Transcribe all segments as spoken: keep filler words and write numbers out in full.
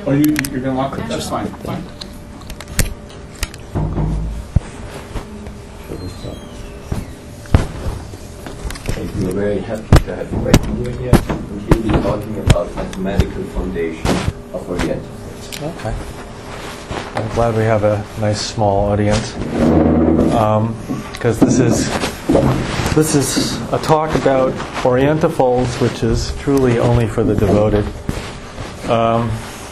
Oh, you, you're going to lock it? That's fine. Fine. We are very happy to have you right here. And here we are talking about mathematical foundation of Orientals. Okay. I'm glad we have a nice small audience, because um, this is this is a talk about Orientafles, which is truly only for the devoted. Um,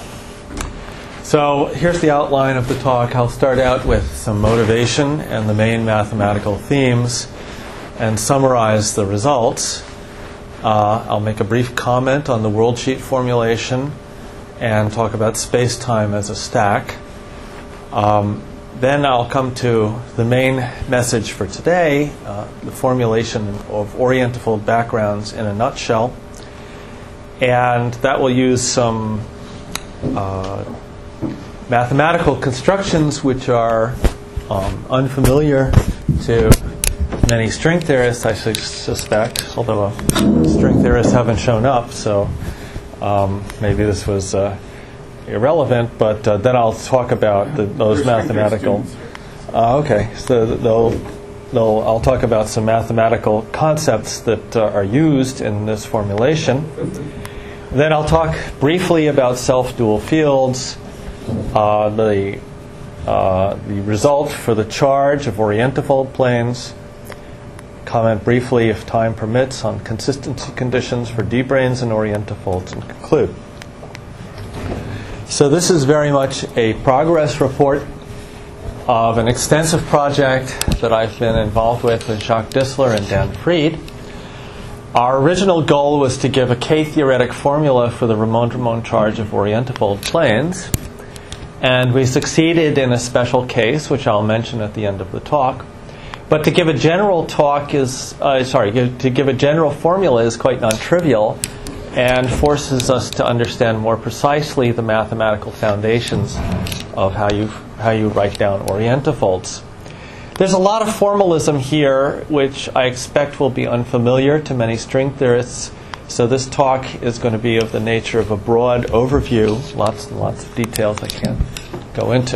so here's the outline of the talk. I'll start out with some motivation and the main mathematical themes, and summarize the results. Uh, I'll make a brief comment on the worldsheet formulation and talk about space-time as a stack. Um, then I'll come to the main message for today, uh, the formulation of Orientafold backgrounds in a nutshell. And that will use some uh, mathematical constructions which are um, unfamiliar to many string theorists, I suspect, although uh, string theorists haven't shown up, so um, maybe this was uh, irrelevant, but uh, then I'll talk about the, those mathematical... Uh, okay, so they'll, they'll, I'll talk about some mathematical concepts that uh, are used in this formulation. Then I'll talk briefly about self-dual fields, uh, the, uh, the result for the charge of Orientafold planes, comment briefly, if time permits, on consistency conditions for D-branes and Orientafolds, and conclude. So this is very much a progress report of an extensive project that I've been involved with with Jacques Dissler and Dan Fried. Our original goal was to give a K-theoretic formula for the Ramond-Ramond charge of Orientafold planes, and we succeeded in a special case, which I'll mention at the end of the talk. But to give a general talk is, uh, sorry, give, to give a general formula is quite non-trivial and forces us to understand more precisely the mathematical foundations of how you how you write down Orientafolds. There's a lot of formalism here, which I expect will be unfamiliar to many string theorists. So this talk is going to be of the nature of a broad overview, lots and lots of details I can't go into.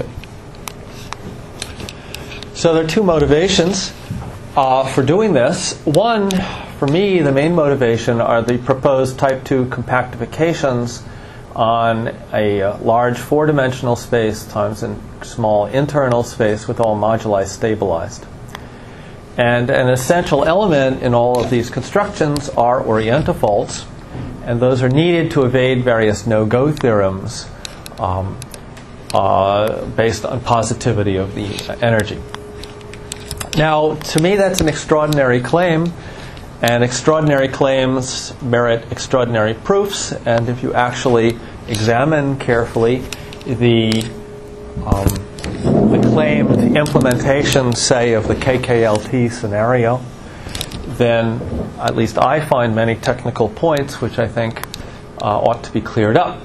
So there are two motivations uh, for doing this. One, for me, the main motivation are the proposed type two compactifications on a uh, large four-dimensional space times a small internal space with all moduli stabilized. And an essential element in all of these constructions are Orientafolds, and those are needed to evade various no-go theorems um, uh, based on positivity of the energy. Now, to me, that's an extraordinary claim, and extraordinary claims merit extraordinary proofs. And if you actually examine carefully the um, the claimed implementation, say, of the K K L T scenario, then at least I find many technical points which I think uh, ought to be cleared up.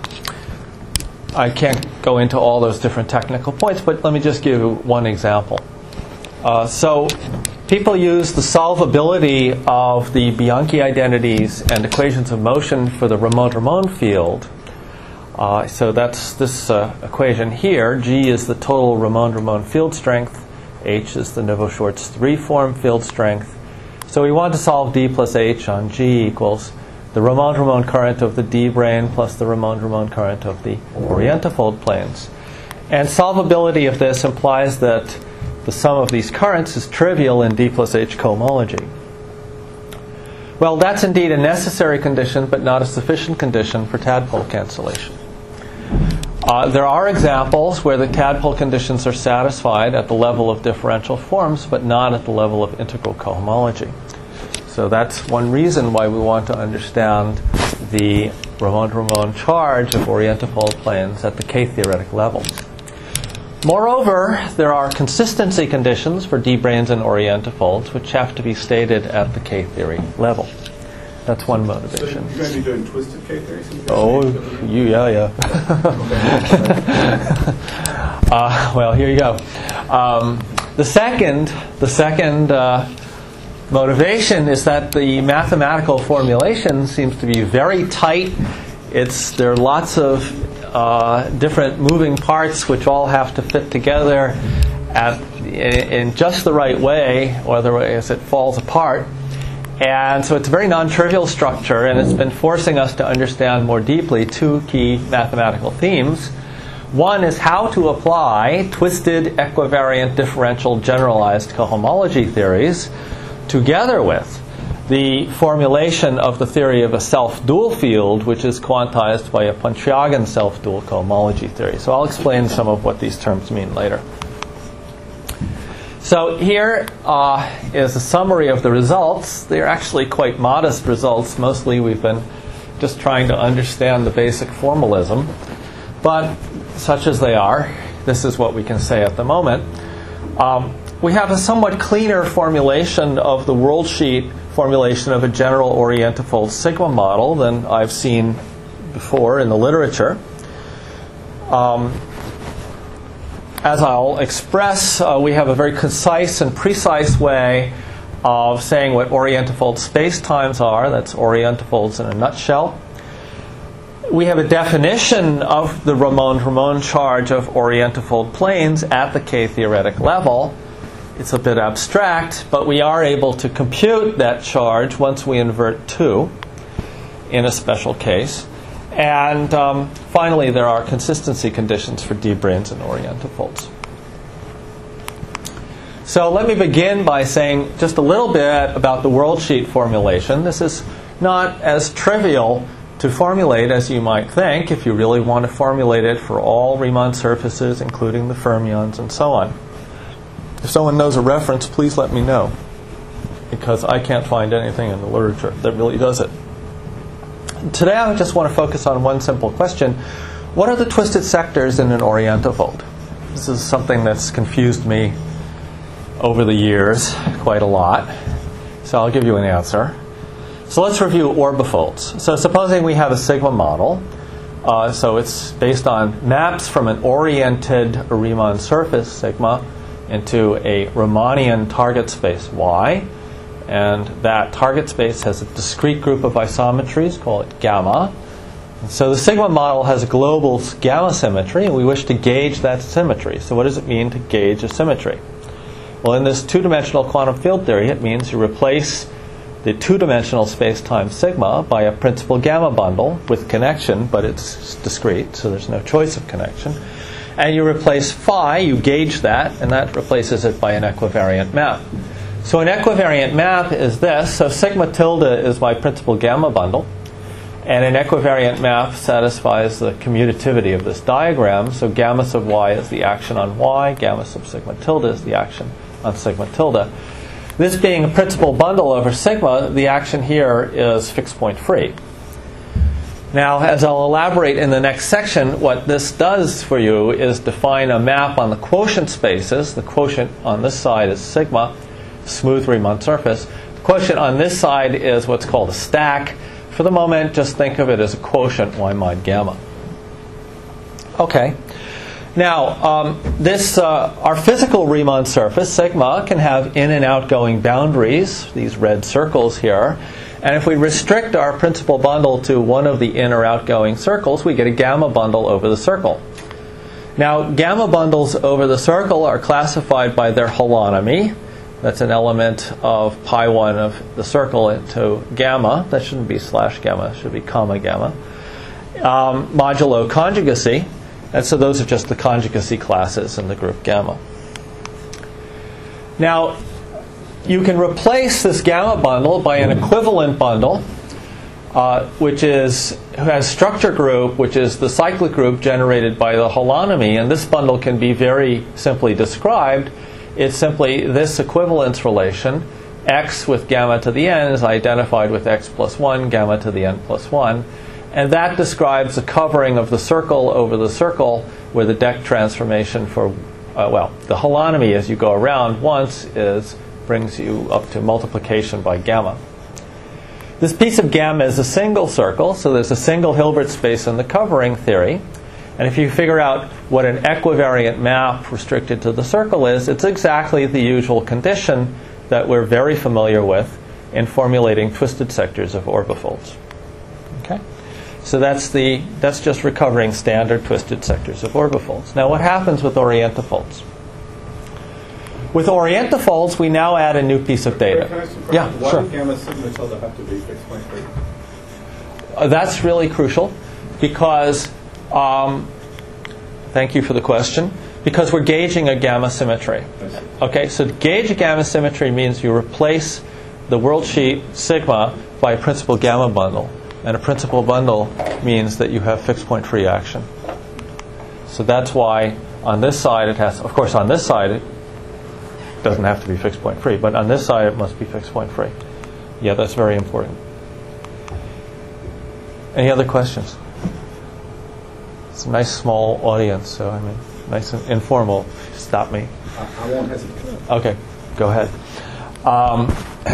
I can't go into all those different technical points, but let me just give you one example. Uh, so people use the solvability of the Bianchi identities and equations of motion for the Ramond-Ramond field. Uh, so that's this uh, equation here. G is the total Ramond-Ramond field strength. H is the Neveu-Schwarz three form field strength. So we want to solve D plus H on G equals the Ramond-Ramond current of the D brane plus the Ramond-Ramond current of the Orientafold planes. And solvability of this implies that the sum of these currents is trivial in D plus H cohomology. Well, that's indeed a necessary condition, but not a sufficient condition for tadpole cancellation. Uh, there are examples where the tadpole conditions are satisfied at the level of differential forms, but not at the level of integral cohomology. So that's one reason why we want to understand the Ramond-Ramond charge of Orientafold planes at the K-theoretic level. Moreover, there are consistency conditions for D-branes and Orientafolds, which have to be stated at the K-theory level. That's one motivation. So you're going to be doing twisted K-theory? Oh, you, yeah, yeah. uh, well, here you go. Um, the second, the second uh, motivation is that the mathematical formulation seems to be very tight. It's there are lots of uh, different moving parts which all have to fit together at, in, in just the right way, or otherwise it falls apart. And so it's a very non-trivial structure, and it's been forcing us to understand more deeply two key mathematical themes. One is how to apply twisted equivariant differential generalized cohomology theories together with the formulation of the theory of a self-dual field, which is quantized by a Pontryagin self-dual cohomology theory. So I'll explain some of what these terms mean later. So here uh, is a summary of the results. They're actually quite modest results. Mostly we've been just trying to understand the basic formalism. But such as they are, this is what we can say at the moment. Um, we have a somewhat cleaner formulation of the worldsheet formulation of a general orientifold sigma model than I've seen before in the literature. Um, as I'll express, uh, we have a very concise and precise way of saying what orientifold spacetimes are. That's orientifolds in a nutshell. We have a definition of the Ramond-Ramond charge of orientifold planes at the K-theoretic level. It's a bit abstract, but we are able to compute that charge once we invert two in a special case. And um, finally, there are consistency conditions for D-branes and orientifolds. So let me begin by saying just a little bit about the worldsheet formulation. This is not as trivial to formulate as you might think if you really want to formulate it for all Riemann surfaces, including the fermions and so on. If someone knows a reference, please let me know, because I can't find anything in the literature that really does it. Today I just want to focus on one simple question. What are the twisted sectors in an orientifold? This is something that's confused me over the years quite a lot. So I'll give you an answer. So let's review orbifolds. So supposing we have a sigma model. Uh, so it's based on maps from an oriented Riemann surface, sigma, into a Riemannian target space, Y. And that target space has a discrete group of isometries, call it gamma. And so the sigma model has a global gamma symmetry, and we wish to gauge that symmetry. So what does it mean to gauge a symmetry? Well, in this two-dimensional quantum field theory, it means you replace the two-dimensional space-time sigma by a principal gamma bundle with connection, but it's discrete, so there's no choice of connection. And you replace phi, you gauge that, and that replaces it by an equivariant map. So an equivariant map is this. So sigma tilde is my principal gamma bundle. And an equivariant map satisfies the commutativity of this diagram. So gamma sub y is the action on y. Gamma sub sigma tilde is the action on sigma tilde. This being a principal bundle over sigma, the action here is fixed point free. Now, as I'll elaborate in the next section, what this does for you is define a map on the quotient spaces. The quotient on this side is sigma, smooth Riemann surface. The quotient on this side is what's called a stack. For the moment, just think of it as a quotient y mod gamma. Okay. Now, um, this uh, our physical Riemann surface, sigma, can have in and outgoing boundaries, these red circles here. And if we restrict our principal bundle to one of the in or outgoing circles, we get a gamma bundle over the circle. Now, gamma bundles over the circle are classified by their holonomy. That's an element of pi one of the circle into gamma. That shouldn't be slash gamma. It should be comma gamma. Um, modulo conjugacy. And so those are just the conjugacy classes in the group gamma. Now, you can replace this gamma bundle by an equivalent bundle, uh, which is who has structure group, which is the cyclic group generated by the holonomy. And this bundle can be very simply described. It's simply this equivalence relation. X with gamma to the n is identified with x plus one, gamma to the n plus one. And that describes the covering of the circle over the circle where the deck transformation for, uh, well, the holonomy as you go around once is brings you up to multiplication by gamma. This piece of gamma is a single circle, so there's a single Hilbert space in the covering theory. And if you figure out what an equivariant map restricted to the circle is, it's exactly the usual condition that we're very familiar with in formulating twisted sectors of orbifolds. Okay? So that's the that's just recovering standard twisted sectors of orbifolds. Now, what happens with orientifolds? With orientifolds, we now add a new piece of data. Can I ask you a question? Yeah, Why sure. does gamma sigma tilde have to be fixed point three? Uh, that's really crucial because, um, thank you for the question, because we're gauging a gamma symmetry. Okay, so to gauge a gamma symmetry means you replace the world sheet sigma by a principal gamma bundle. And a principal bundle means that you have fixed point free action. So that's why on this side it has, of course on this side it doesn't have to be fixed point free, but on this side it must be fixed point free. Yeah, that's very important. Any other questions? It's a nice small audience, so I mean, nice and informal. Stop me. I, I won't hesitate. Okay, go ahead. Um,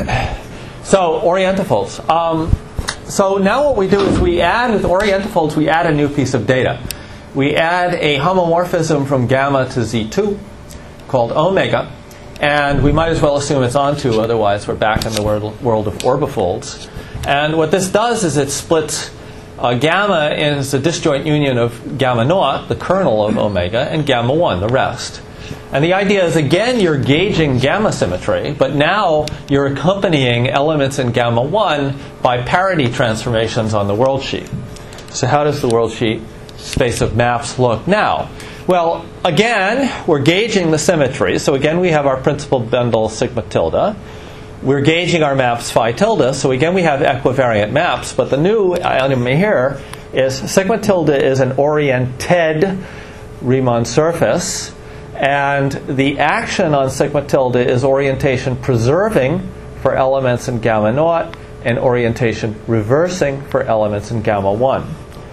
so orientifolds. Um, so now what we do is we add with orientifolds, we add a new piece of data. We add a homomorphism from gamma to Z two called omega, and we might as well assume it's onto, otherwise we're back in the world, world of orbifolds. And what this does is it splits uh, gamma is the disjoint union of gamma naught, the kernel of omega, and gamma one, the rest. And the idea is, again, you're gauging gamma symmetry, but now you're accompanying elements in gamma one by parity transformations on the world sheet. So how does the world sheet space of maps look now? Well, again, we're gauging the symmetry. So again, we have our principal bundle sigma tilde. We're gauging our maps phi tilde. So again, we have equivariant maps. But the new item here is sigma tilde is an oriented Riemann surface. And the action on sigma tilde is orientation preserving for elements in gamma naught and orientation reversing for elements in gamma one.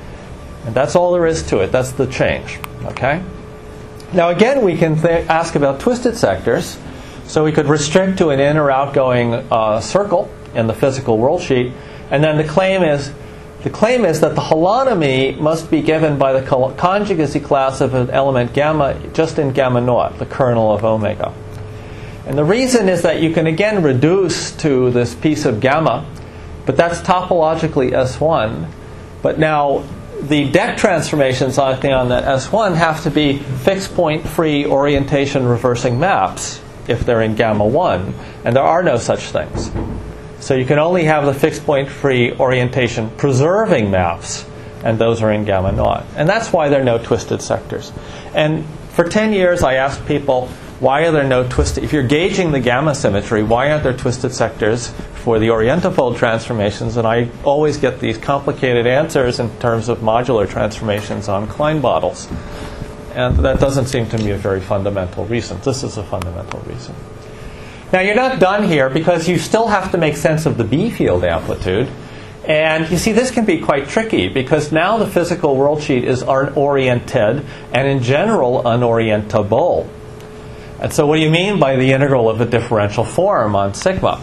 And that's all there is to it. That's the change. Okay? Now again, we can th- ask about twisted sectors. So we could restrict to an in or outgoing uh, circle in the physical world sheet. And then the claim is the claim is that the holonomy must be given by the conjugacy class of an element gamma just in gamma naught, the kernel of omega. And the reason is that you can again reduce to this piece of gamma, but that's topologically S one. But now the deck transformations on that S one have to be fixed point free orientation reversing maps if they're in gamma one, and there are no such things. So you can only have the fixed point free orientation preserving maps, and those are in gamma naught. And that's why there are no twisted sectors. And for ten years I asked people, why are there no twisted, if you're gauging the gamma symmetry, why aren't there twisted sectors for the orientifold transformations? And I always get these complicated answers in terms of modular transformations on Klein bottles. And that doesn't seem to me a very fundamental reason. This is a fundamental reason. Now you're not done here because you still have to make sense of the B field amplitude. And you see, this can be quite tricky because now the physical world sheet is unoriented and in general unorientable. And so what do you mean by the integral of a differential form on sigma?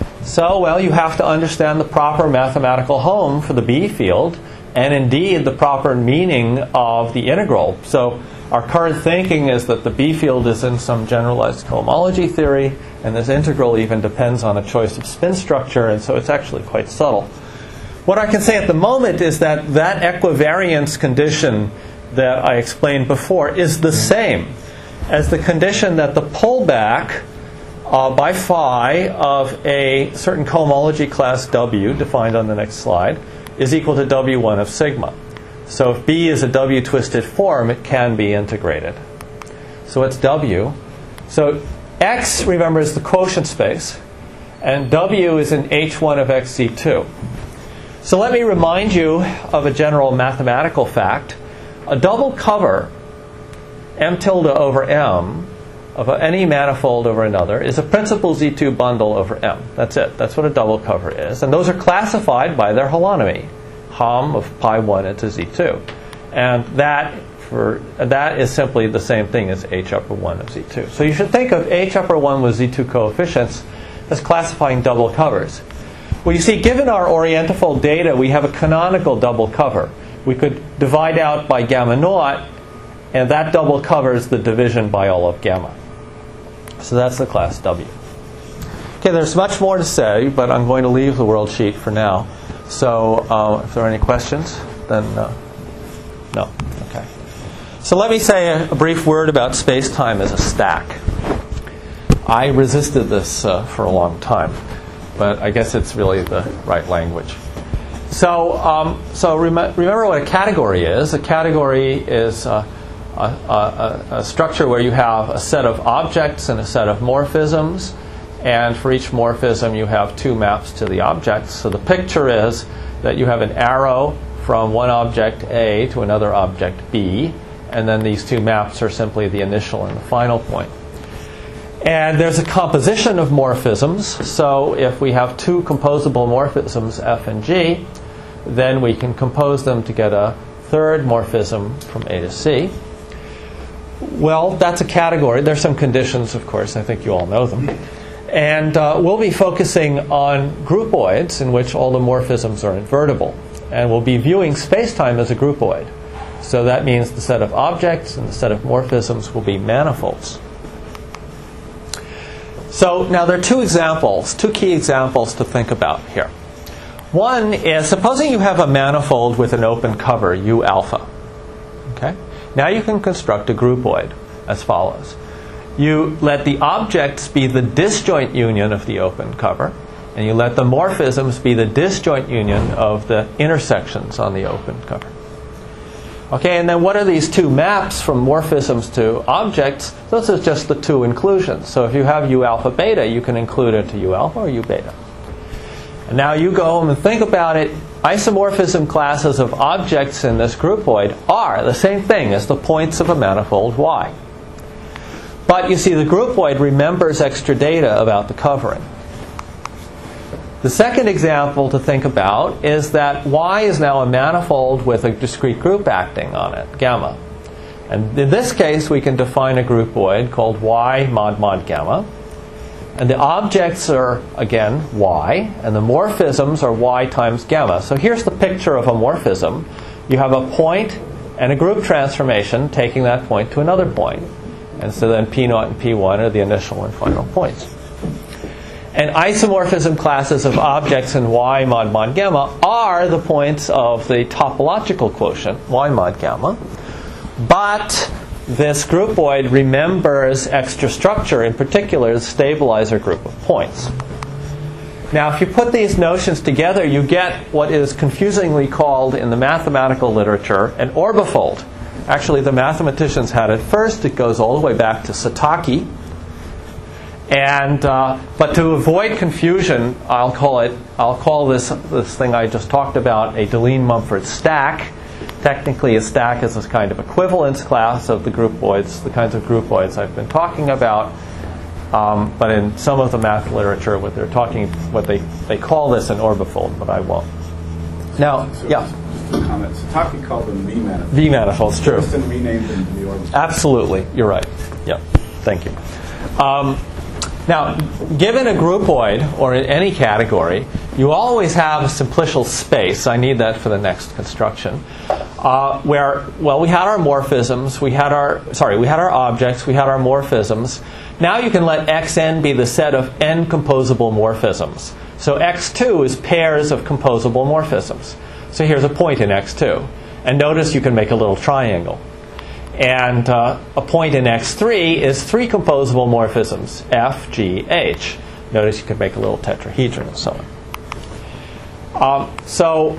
So, well, you have to understand the proper mathematical home for the B field and indeed the proper meaning of the integral. So our current thinking is that the B field is in some generalized cohomology theory, and this integral even depends on a choice of spin structure, and so it's actually quite subtle. What I can say at the moment is that that equivariance condition that I explained before is the same as the condition that the pullback uh, by phi of a certain cohomology class W, defined on the next slide, is equal to W one of sigma. So if B is a W-twisted form, it can be integrated. So it's W. So X, remember, is the quotient space, and W is in H one of X Z two. So let me remind you of a general mathematical fact. A double cover, M tilde over M, of any manifold over another, is a principal Z two bundle over M. That's it. That's what a double cover is. And those are classified by their holonomy, Hom of pi one into Z two. And that for that is simply the same thing as H upper one of Z two. So you should think of H upper one with Z two coefficients as classifying double covers. Well, you see, given our orientifold data, we have a canonical double cover. We could divide out by gamma naught, and that double covers the division by all of gamma. So that's the class W. Okay, there's much more to say, but I'm going to leave the world sheet for now. So uh, if there are any questions. then uh, no. Okay. So let me say a, a brief word about space-time as a stack. I resisted this uh, for a long time, but I guess it's really the right language. So, um, so rem- remember what a category is. A category is uh, a, a, a structure where you have a set of objects and a set of morphisms, and for each morphism you have two maps to the objects. So the picture is that you have an arrow from one object A to another object B, and then these two maps are simply the initial and the final point. And there's a composition of morphisms. So if we have two composable morphisms, F and G, then we can compose them to get a third morphism from A to C. Well, that's a category. There's some conditions, of course. I think you all know them. And uh, we'll be focusing on groupoids in which all the morphisms are invertible. And we'll be viewing space-time as a groupoid. So that means the set of objects and the set of morphisms will be manifolds. So now there are two examples, two key examples to think about here. One is, supposing you have a manifold with an open cover, U alpha. Okay? Now you can construct a groupoid as follows. You let the objects be the disjoint union of the open cover, and you let the morphisms be the disjoint union of the intersections on the open cover. Okay, and then what are these two maps from morphisms to objects? Those are just the two inclusions. So if you have U alpha beta, you can include it to U alpha or U beta. And now you go home and think about it. Isomorphism classes of objects in this groupoid are the same thing as the points of a manifold Y. But you see, the groupoid remembers extra data about the covering. The second example to think about is that Y is now a manifold with a discrete group acting on it, gamma. And in this case, we can define a groupoid called Y mod mod gamma. And the objects are, again, Y, and the morphisms are Y times gamma. So here's the picture of a morphism. You have a point and a group transformation taking that point to another point. And so then P naught and P one are the initial and final points. And isomorphism classes of objects in Y mod mod gamma are the points of the topological quotient, Y mod gamma. But this groupoid remembers extra structure, in particular the stabilizer group of points. Now, if you put these notions together, you get what is confusingly called in the mathematical literature an orbifold. Actually, the mathematicians had it first. It goes all the way back to Satake. And uh, but to avoid confusion, I'll call it. I'll call this this thing I just talked about a Deligne-Mumford stack. Technically, a stack is this kind of equivalence class of the groupoids, the kinds of groupoids I've been talking about. Um, but in some of the math literature, what they're talking, what they they call this an orbifold, but I won't. Now, So yeah. Just a comment. Satake called them V manifolds. V manifolds, true. Kristen renamed them the orbifold. Absolutely, you're right. Yeah, thank you. Um, Now, given a groupoid, or in any category, you always have a simplicial space. I need that for the next construction. Uh, where, well, we had our morphisms, we had our, sorry, we had our objects, we had our morphisms. Now you can let Xn be the set of n composable morphisms. So X two is pairs of composable morphisms. So here's a point in X two. And notice you can make a little triangle. And uh, a point in X three is three composable morphisms, F, G, H. Notice you can make a little tetrahedron and so on. Um, so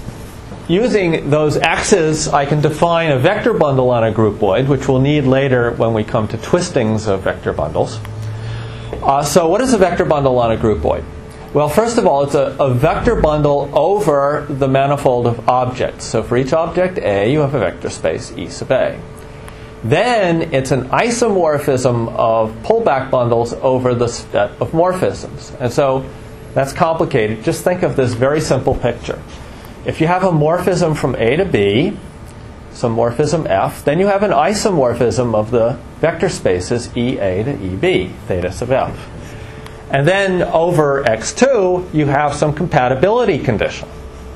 using those X's, I can define a vector bundle on a groupoid, which we'll need later when we come to twistings of vector bundles. Uh, so what is a vector bundle on a groupoid? Well, first of all, it's a, a vector bundle over the manifold of objects. So for each object A, you have a vector space E sub A. Then it's an isomorphism of pullback bundles over the set of morphisms. And so that's complicated. Just think of this very simple picture. If you have a morphism from A to B, some morphism F, then you have an isomorphism of the vector spaces E A to E B, theta sub F. And then over X two, you have some compatibility condition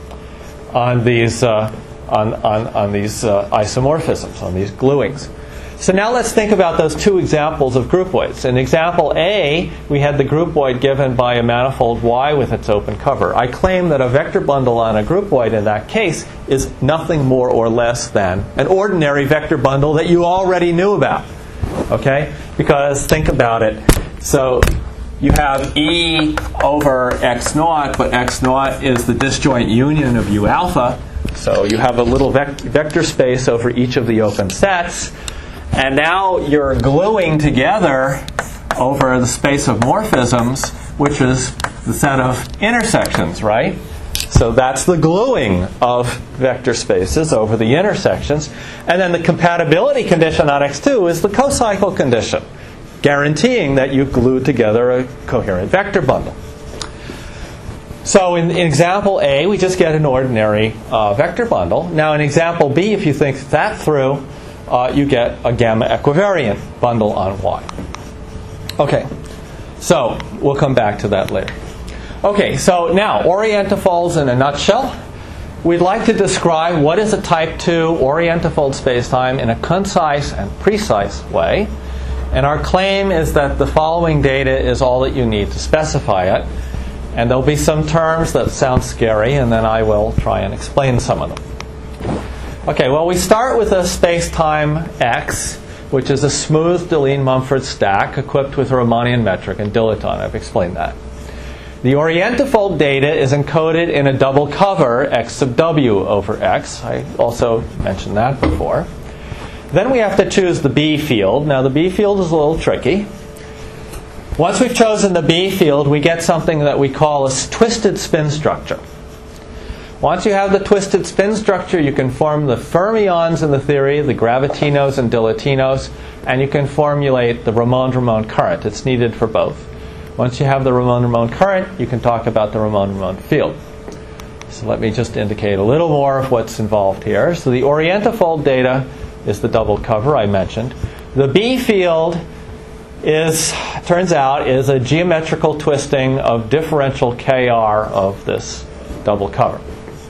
on these uh, on, on, on these uh, isomorphisms, on these gluings. So now let's think about those two examples of groupoids. In example A, we had the groupoid given by a manifold Y with its open cover. I claim that a vector bundle on a groupoid in that case is nothing more or less than an ordinary vector bundle that you already knew about. Okay? Because think about it. So you have E over X naught, but X naught is the disjoint union of U alpha. So you have a little vec- vector space over each of the open sets. And now you're gluing together over the space of morphisms, which is the set of intersections, right? So that's the gluing of vector spaces over the intersections. And then the compatibility condition on X two is the cocycle condition, guaranteeing that you glue together a coherent vector bundle. So in, in example A, we just get an ordinary uh, vector bundle. Now in example B, if you think that through, Uh, you get a gamma equivariant bundle on Y. Okay, so we'll come back to that later. Okay, so now orientifolds in a nutshell. We'd like to describe what is a type two orientifold spacetime in a concise and precise way. And our claim is that the following data is all that you need to specify it. And there'll be some terms that sound scary, and then I will try and explain some of them. Okay, well, we start with a space-time X, which is a smooth Deligne-Mumford stack equipped with a Riemannian metric and dilaton. I've explained that. The orientifold data is encoded in a double cover X sub W over X. I also mentioned that before. Then we have to choose the B field. Now, the B field is a little tricky. Once we've chosen the B field, we get something that we call a twisted spin structure. Once you have the twisted spin structure, you can form the fermions in the theory, the gravitinos and dilatonos, and you can formulate the Ramond-Ramond current. It's needed for both. Once you have the Ramond-Ramond current, you can talk about the Ramond-Ramond field. So let me just indicate a little more of what's involved here. So the orientifold data is the double cover I mentioned. The B field is, turns out, is a geometrical twisting of differential K R of this double cover.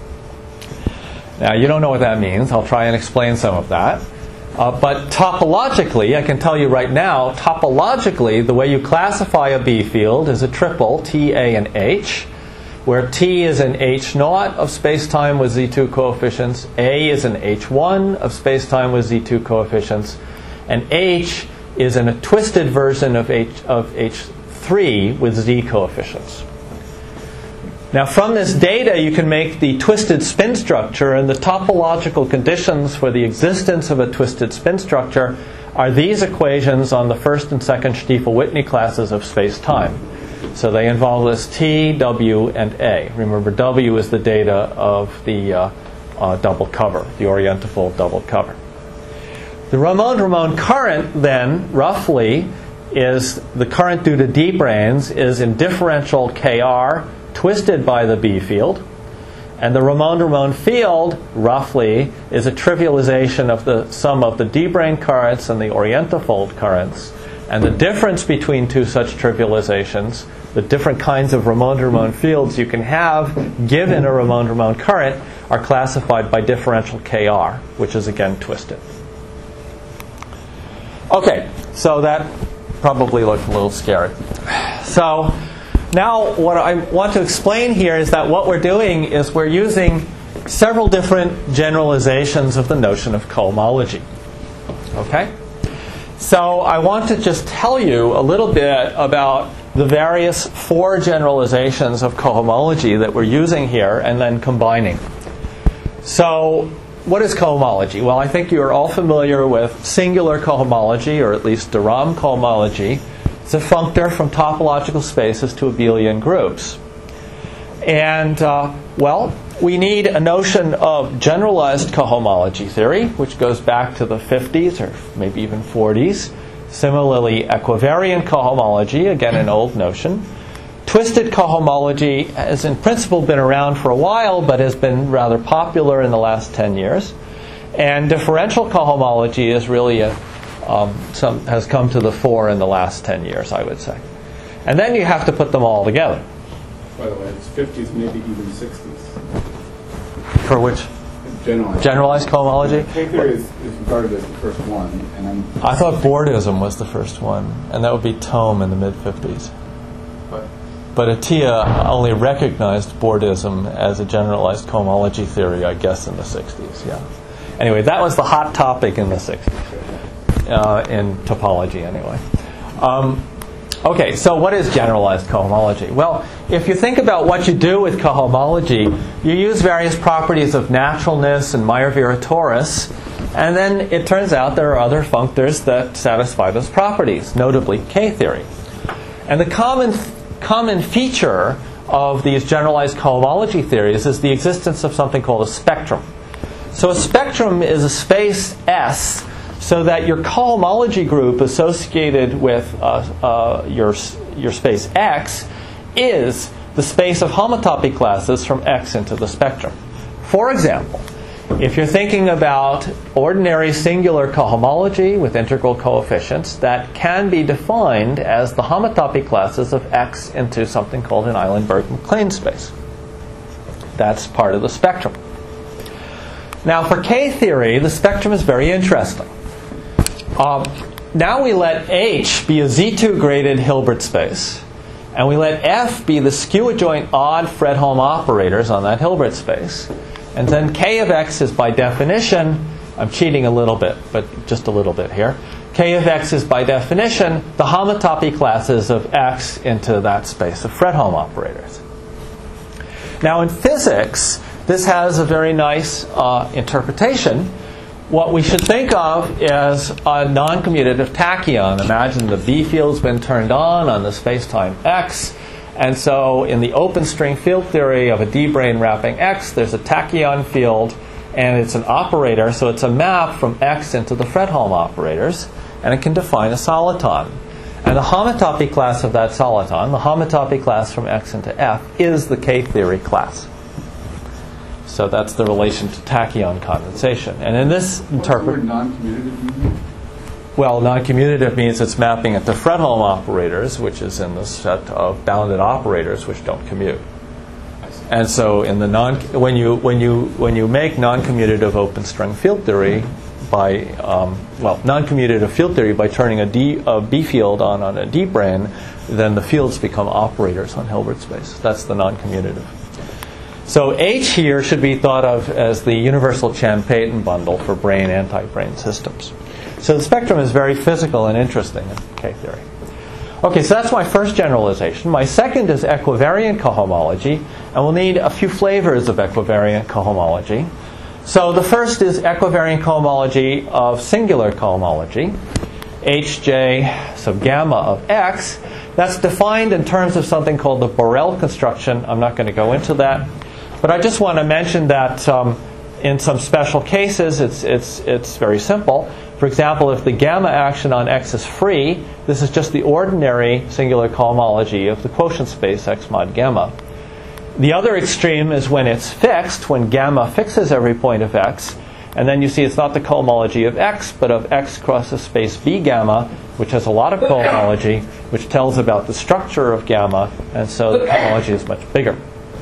Now, you don't know what that means. I'll try and explain some of that. Uh, but topologically, I can tell you right now, topologically, the way you classify a B field is a triple, T, A, and H, where T is an H naught of spacetime with Z two coefficients, A is an H one of spacetime with Z two coefficients, and H is in a twisted version of H, of H three with Z coefficients. Now, from this data, you can make the twisted spin structure, and the topological conditions for the existence of a twisted spin structure are these equations on the first and second Stiefel-Whitney classes of space-time. So they involve this T, W, and A. Remember, W is the data of the uh, uh, double cover, the orientifold double cover. The Ramond-Ramond current, then, roughly, is the current due to D branes is in differential K R, twisted by the B field, and the Ramond-Ramond field, roughly, is a trivialization of the sum of the D brane currents and the orientifold currents. And the difference between two such trivializations, the different kinds of Ramond-Ramond fields you can have given a Ramond-Ramond current, are classified by differential K R, which is again twisted. Okay, so that probably looked a little scary. So now what I want to explain here is that what we're doing is we're using several different generalizations of the notion of cohomology. Okay? So I want to just tell you a little bit about the various four generalizations of cohomology that we're using here and then combining. So what is cohomology? Well, I think you're all familiar with singular cohomology, or at least de Rham cohomology. It's a functor from topological spaces to abelian groups. And, uh, well, we need a notion of generalized cohomology theory, which goes back to the fifties or maybe even forties. Similarly, equivariant cohomology, again an old notion. Twisted cohomology has in principle been around for a while, but has been rather popular in the last ten years. And differential cohomology is really a, um, some, has come to the fore in the last ten years, I would say. And then you have to put them all together. By the way, it's fifties, maybe even sixties. For which? generalized. Generalized cohomology? K-theory is, is regarded as the first one, and I'm... I thought Bourdism was the first one, and that would be Thome in the mid-fifties. But But Atiyah only recognized Bourdism as a generalized cohomology theory, I guess, in the sixties. Yeah. Anyway, that was the hot topic in the sixties, uh, in topology anyway. Um, okay, so what is generalized cohomology? Well, if you think about what you do with cohomology, you use various properties of naturalness and Majorvira torus, and then it turns out there are other functors that satisfy those properties, notably K-theory. And the common common feature of these generalized cohomology theories is the existence of something called a spectrum. So a spectrum is a space S, so that your cohomology group associated with uh, uh, your your space X is the space of homotopy classes from X into the spectrum. For example, if you're thinking about ordinary singular cohomology with integral coefficients, that can be defined as the homotopy classes of X into something called an Eilenberg-MacLane space. That's part of the spectrum. Now, for K-theory, the spectrum is very interesting. Um, now we let H be a Z two graded Hilbert space, and we let F be the skew-adjoint odd Fredholm operators on that Hilbert space. And then K of X is by definition, I'm cheating a little bit, but just a little bit here. K of X is by definition the homotopy classes of X into that space of Fredholm operators. Now in physics, this has a very nice uh, interpretation. What we should think of is a non-commutative tachyon. Imagine the B field's been turned on on the space-time X. And so in the open string field theory of a D-brane wrapping X, there's a tachyon field, and it's an operator, so it's a map from X into the Fredholm operators, and it can define a soliton. And the homotopy class of that soliton, the homotopy class from X into F, is the K-theory class. So that's the relation to tachyon condensation. And in this what's the word interpret, non-commutative mean? well, non-commutative means it's mapping it to Fredholm operators, which is in the set of bounded operators which don't commute. And so, in the non, when you when you when you make non-commutative open string field theory by um, well, non-commutative field theory by turning a D a B field on on a D brane, then the fields become operators on Hilbert space. That's the non-commutative. So H here should be thought of as the universal Chan-Payton bundle for brane anti-brane systems. So the spectrum is very physical and interesting in K-theory. Okay, so that's my first generalization. My second is equivariant cohomology, and we'll need a few flavors of equivariant cohomology. So the first is equivariant cohomology of singular cohomology, Hj sub gamma of X. That's defined in terms of something called the Borel construction. I'm not going to go into that. But I just want to mention that um, in some special cases, it's, it's, it's very simple. For example, if the gamma action on X is free, this is just the ordinary singular cohomology of the quotient space X mod gamma. The other extreme is when it's fixed, when gamma fixes every point of X, and then you see it's not the cohomology of X, but of X crosses space B gamma, which has a lot of cohomology, which tells about the structure of gamma, and so the cohomology is much bigger.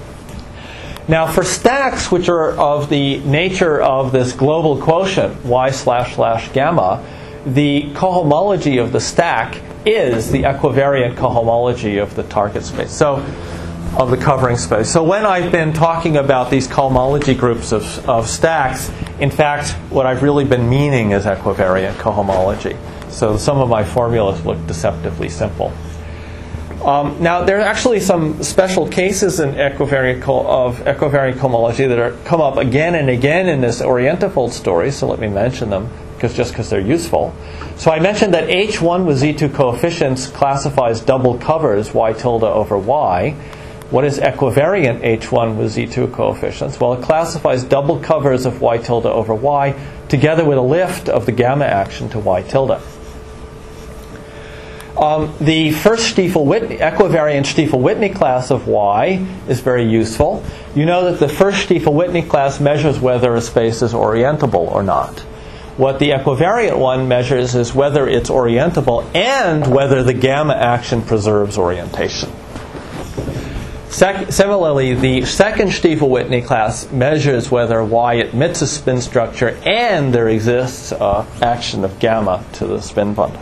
Now, for stacks which are of the nature of this global quotient, y slash slash gamma, the cohomology of the stack is the equivariant cohomology of the target space, so of the covering space. So when I've been talking about these cohomology groups of, of stacks, in fact, what I've really been meaning is equivariant cohomology. So some of my formulas look deceptively simple. Um, now, there are actually some special cases in equivariant co- of equivariant cohomology that are come up again and again in this orientifold story, so let me mention them because just because they're useful. So I mentioned that H one with Z two coefficients classifies double covers y tilde over y. What is equivariant H one with Z two coefficients? Well, it classifies double covers of y tilde over y together with a lift of the gamma action to y tilde. Um, the first Stiefel-Whitney, equivariant Stiefel-Whitney class of Y is very useful. You know that the first Stiefel-Whitney class measures whether a space is orientable or not. What the equivariant one measures is whether it's orientable and whether the gamma action preserves orientation. Sec- similarly, the second Stiefel-Whitney class measures whether Y admits a spin structure and there exists uh, action of gamma to the spin bundle.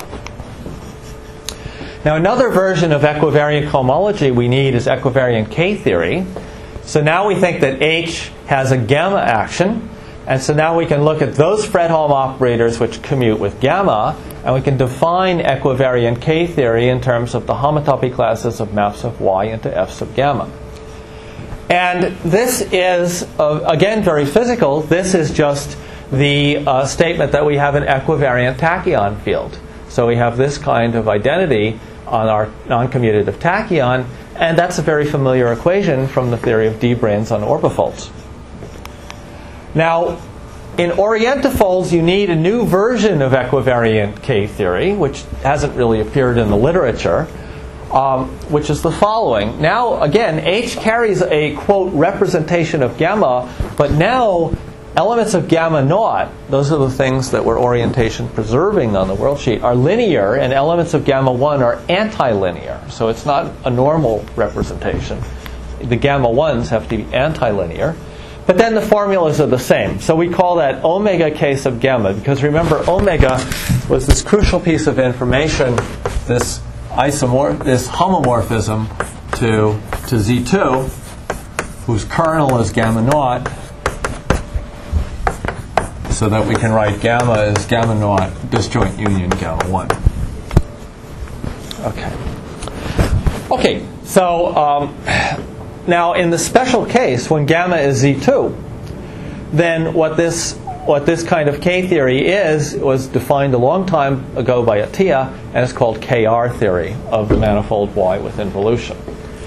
Now, another version of equivariant cohomology we need is equivariant K-theory. So now we think that H has a gamma action, and so now we can look at those Fredholm operators which commute with gamma, and we can define equivariant K-theory in terms of the homotopy classes of maps of Y into F sub gamma. And this is, uh, again, very physical. This is just the uh, statement that we have an equivariant tachyon field. So we have this kind of identity on our non-commutative tachyon, and that's a very familiar equation from the theory of d-branes on orbifolds. Now, in orientifolds, you need a new version of equivariant K-theory, which hasn't really appeared in the literature, um, which is the following. Now, again, H carries a, quote, representation of gamma, but now elements of gamma naught, those are the things that we're orientation preserving on the worldsheet, are linear, and elements of gamma one are antilinear. So it's not a normal representation. The gamma ones have to be antilinear. But then the formulas are the same. So we call that omega K sub gamma, because remember, omega was this crucial piece of information, this isomorph, this homomorphism to, to Z two, whose kernel is gamma naught, so that we can write gamma as gamma naught disjoint union gamma one. Okay. Okay, so um, now in the special case, when gamma is Z two, then what this what this kind of K-theory is was defined a long time ago by Atiyah, and it's called K R theory of the manifold Y with involution.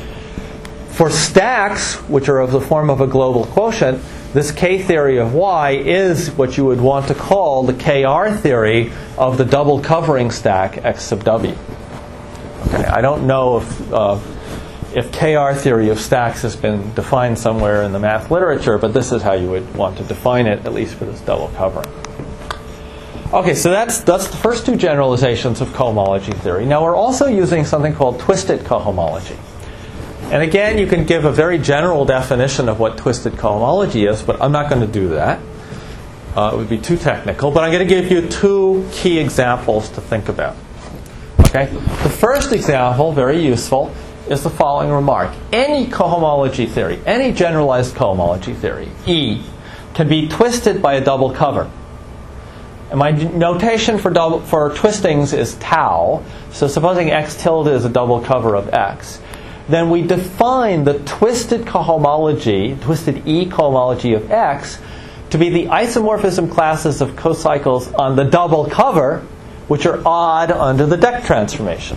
For stacks, which are of the form of a global quotient, this K-theory of Y is what you would want to call the K R theory of the double covering stack X sub W. Okay, I don't know if uh, if K R theory of stacks has been defined somewhere in the math literature, but this is how you would want to define it, at least for this double covering. Okay, so that's that's the first two generalizations of cohomology theory. Now we're also using something called twisted cohomology. And again, you can give a very general definition of what twisted cohomology is, but I'm not going to do that. Uh, it would be too technical. But I'm going to give you two key examples to think about. Okay? The first example, very useful, is the following remark. Any cohomology theory, any generalized cohomology theory, E, can be twisted by a double cover. And my notation for, double, for twistings is tau. So supposing X tilde is a double cover of X, then we define the twisted cohomology, twisted E cohomology of X, to be the isomorphism classes of cocycles on the double cover, which are odd under the deck transformation.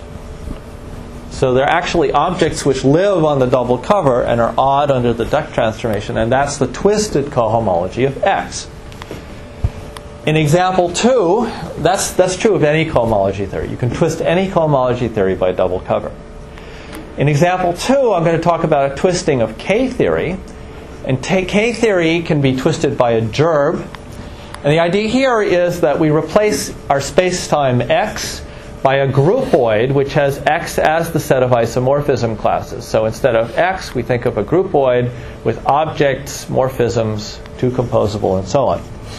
So they're actually objects which live on the double cover and are odd under the deck transformation, and that's the twisted cohomology of X. In example two, that's, that's true of any cohomology theory. You can twist any cohomology theory by double cover. In example two, I'm going to talk about a twisting of K-theory. And K-theory can be twisted by a gerb. And the idea here is that we replace our space-time X by a groupoid, which has X as the set of isomorphism classes. So instead of X, we think of a groupoid with objects, morphisms, two composable, and so on.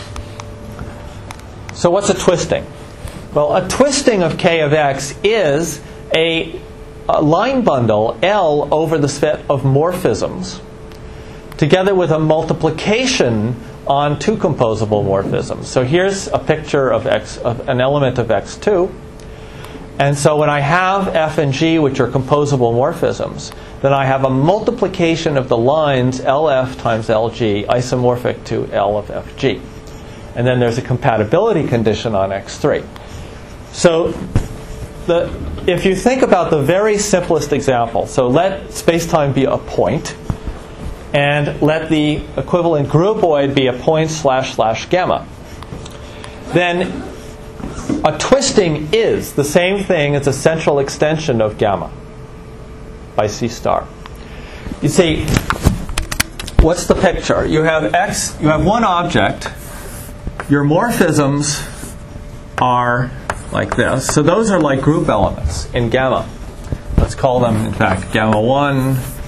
So what's a twisting? Well, a twisting of K of X is a a line bundle L over the set of morphisms, together with a multiplication on two composable morphisms. So here's a picture of X, of an element of X two. And so when I have F and G, which are composable morphisms, then I have a multiplication of the lines L F times L G isomorphic to L of F G. And then there's a compatibility condition on X three. So the, if you think about the very simplest example, so let space-time be a point, and let the equivalent groupoid be a point slash slash gamma, then a twisting is the same thing as a central extension of gamma by C star. You see, what's the picture? You have X, you have one object, your morphisms are like this. So those are like group elements in gamma. Let's call them, in fact, gamma one,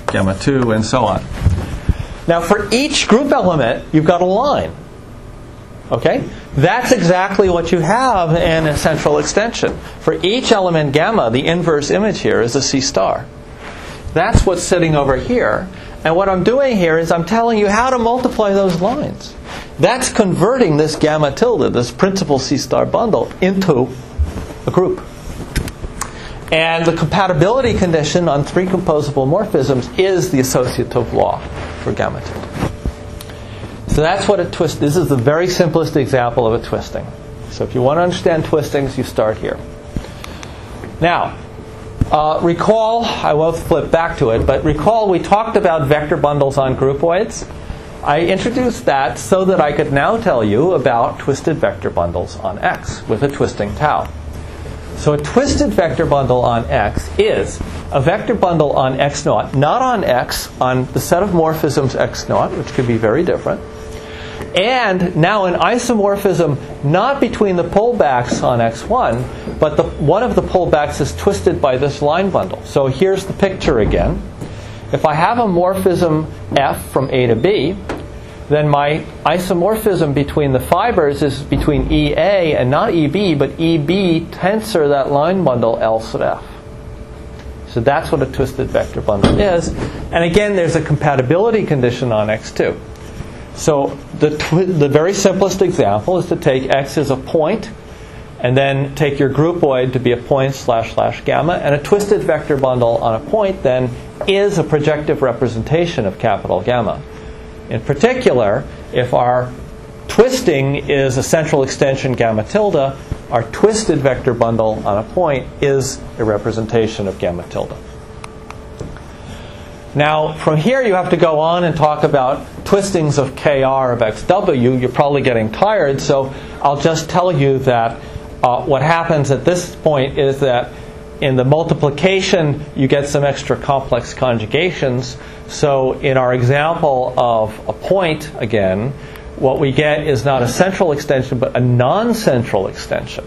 gamma two, and so on. Now, for each group element, you've got a line. Okay? That's exactly what you have in a central extension. For each element gamma, the inverse image here is a C star. That's what's sitting over here. And what I'm doing here is I'm telling you how to multiply those lines. That's converting this gamma tilde, this principal C star bundle, into a group. And the compatibility condition on three composable morphisms is the associative law for gamma tilde. So that's what a twist. This is the very simplest example of a twisting. So if you want to understand twistings, you start here. Now, uh, recall, I won't flip back to it, but recall we talked about vector bundles on groupoids. I introduced that so that I could now tell you about twisted vector bundles on X with a twisting tau. So a twisted vector bundle on X is a vector bundle on X naught, not on X, on the set of morphisms X naught, which could be very different. And now an isomorphism not between the pullbacks on X one, but the, one of the pullbacks is twisted by this line bundle. So here's the picture again. If I have a morphism F from A to B, then my isomorphism between the fibers is between E A and not E B, but E B tensor that line bundle L sub F. So that's what a twisted vector bundle is. And again, there's a compatibility condition on X two. So the, twi- the very simplest example is to take X as a point, and then take your groupoid to be a point slash slash gamma, and a twisted vector bundle on a point then is a projective representation of capital gamma. In particular, if our twisting is a central extension gamma tilde, our twisted vector bundle on a point is a representation of gamma tilde. Now, from here you have to go on and talk about twistings of K R of X W. You're probably getting tired, so I'll just tell you that uh, what happens at this point is that in the multiplication you get some extra complex conjugations. So in our example of a point, again, what we get is not a central extension, but a non-central extension.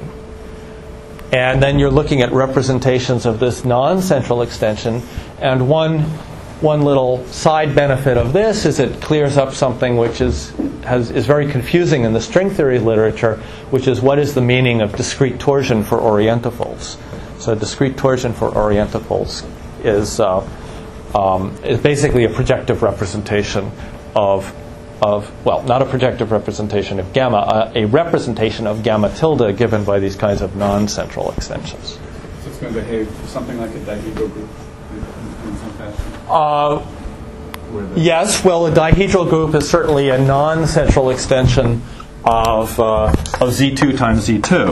And then you're looking at representations of this non-central extension. And one One little side benefit of this is it clears up something which is has, is very confusing in the string theory literature, which is what is the meaning of discrete torsion for orientafolds. So discrete torsion for orientafolds is uh, um, is basically a projective representation of of well, not a projective representation of gamma, a, a representation of gamma tilde given by these kinds of non-central extensions. So it's going to behave something like a dihedral group in some fashion. Uh, yes, well, a dihedral group is certainly a non-central extension of uh, of Z two times Z two.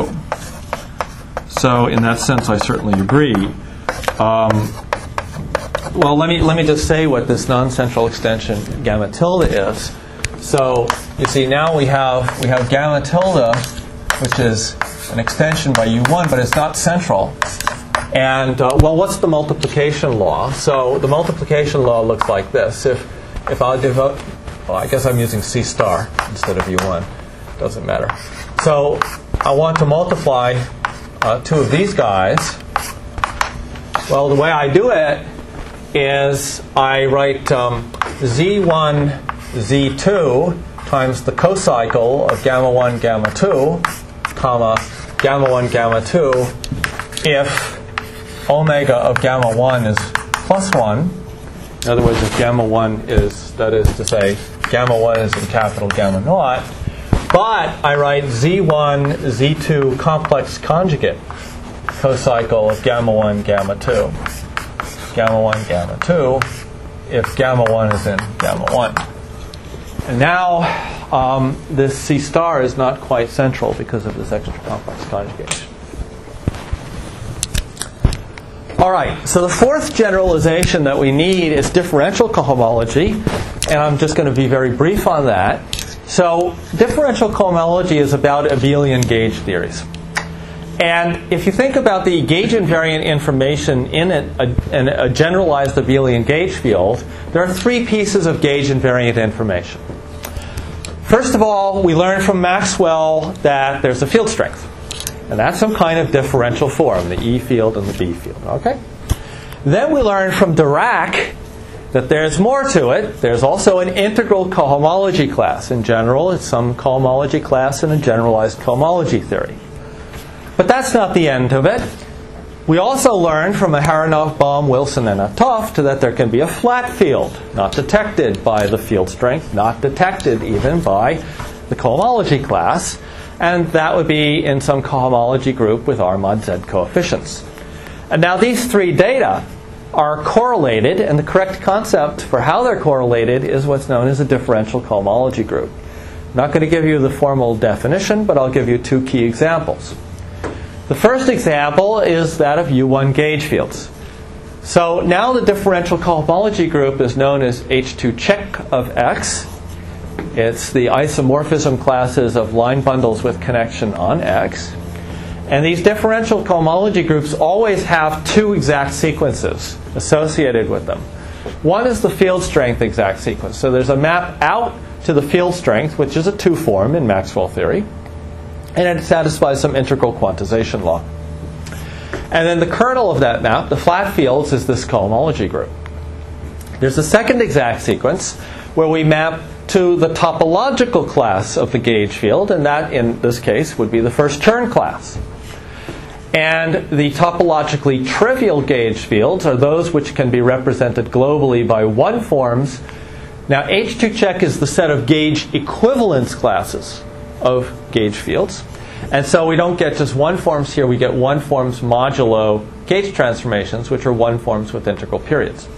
So, in that sense, I certainly agree. Um, well, let me let me just say what this non-central extension gamma tilde is. So, you see, now we have we have gamma tilde, which is an extension by U one, but it's not central. And, uh, well, what's the multiplication law? So the multiplication law looks like this. If if I devote, well, I guess I'm using C star instead of U one. Doesn't matter. So I want to multiply uh, two of these guys. Well, the way I do it is I write um, Z one, Z two times the cocycle of gamma one, gamma two, comma, gamma one, gamma two, if omega of gamma one is plus one. In other words, if gamma one is, that is to say, gamma one is in capital gamma naught. But I write Z one, Z two complex conjugate cocycle of gamma one, gamma two. Gamma one, gamma two, if gamma one is in gamma one. And now um, this C star is not quite central because of this extra complex conjugation. All right, so the fourth generalization that we need is differential cohomology, and I'm just going to be very brief on that. So differential cohomology is about abelian gauge theories. And if you think about the gauge invariant information in a, a, in a generalized abelian gauge field, there are three pieces of gauge invariant information. First of all, we learned from Maxwell that there's a field strength. And that's some kind of differential form, the E field and the B field. Okay? Then we learned from Dirac that there's more to it. There's also an integral cohomology class. In general, it's some cohomology class in a generalized cohomology theory. But that's not the end of it. We also learned from Aharonov, Bohm, Wilson, and 't Hooft that there can be a flat field, not detected by the field strength, not detected even by the cohomology class, and that would be in some cohomology group with R mod Z coefficients. And now these three data are correlated, and the correct concept for how they're correlated is what's known as a differential cohomology group. I'm not going to give you the formal definition, but I'll give you two key examples. The first example is that of U one gauge fields. So now the differential cohomology group is known as H two check of X. It's the isomorphism classes of line bundles with connection on X. And these differential cohomology groups always have two exact sequences associated with them. One is the field strength exact sequence. So there's a map out to the field strength, which is a two-form in Maxwell theory. And it satisfies some integral quantization law. And then the kernel of that map, the flat fields, is this cohomology group. There's a second exact sequence where we map to the topological class of the gauge field, and that, in this case, would be the first Chern class. And the topologically trivial gauge fields are those which can be represented globally by one forms. Now, H two check is the set of gauge equivalence classes of gauge fields. And so we don't get just one forms here, we get one forms modulo gauge transformations, which are one forms with integral periods.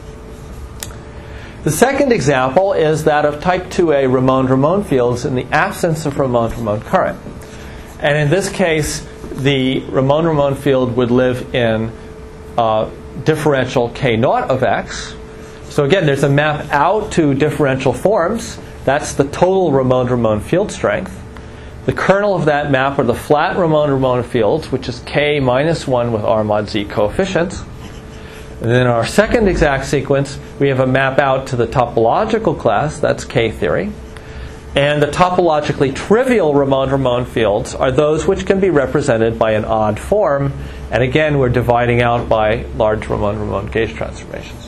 The second example is that of type two A Ramond-Ramond fields in the absence of Ramond-Ramond current. And in this case, the Ramond-Ramond field would live in uh, differential K naught of X. So again, there's a map out to differential forms. That's the total Ramond-Ramond field strength. The kernel of that map are the flat Ramond-Ramond fields, which is K minus one with R mod Z coefficients. And then in our second exact sequence, we have a map out to the topological class, that's K theory. And the topologically trivial Ramond-Ramond fields are those which can be represented by an odd form. And again, we're dividing out by large Ramond-Ramond gauge transformations.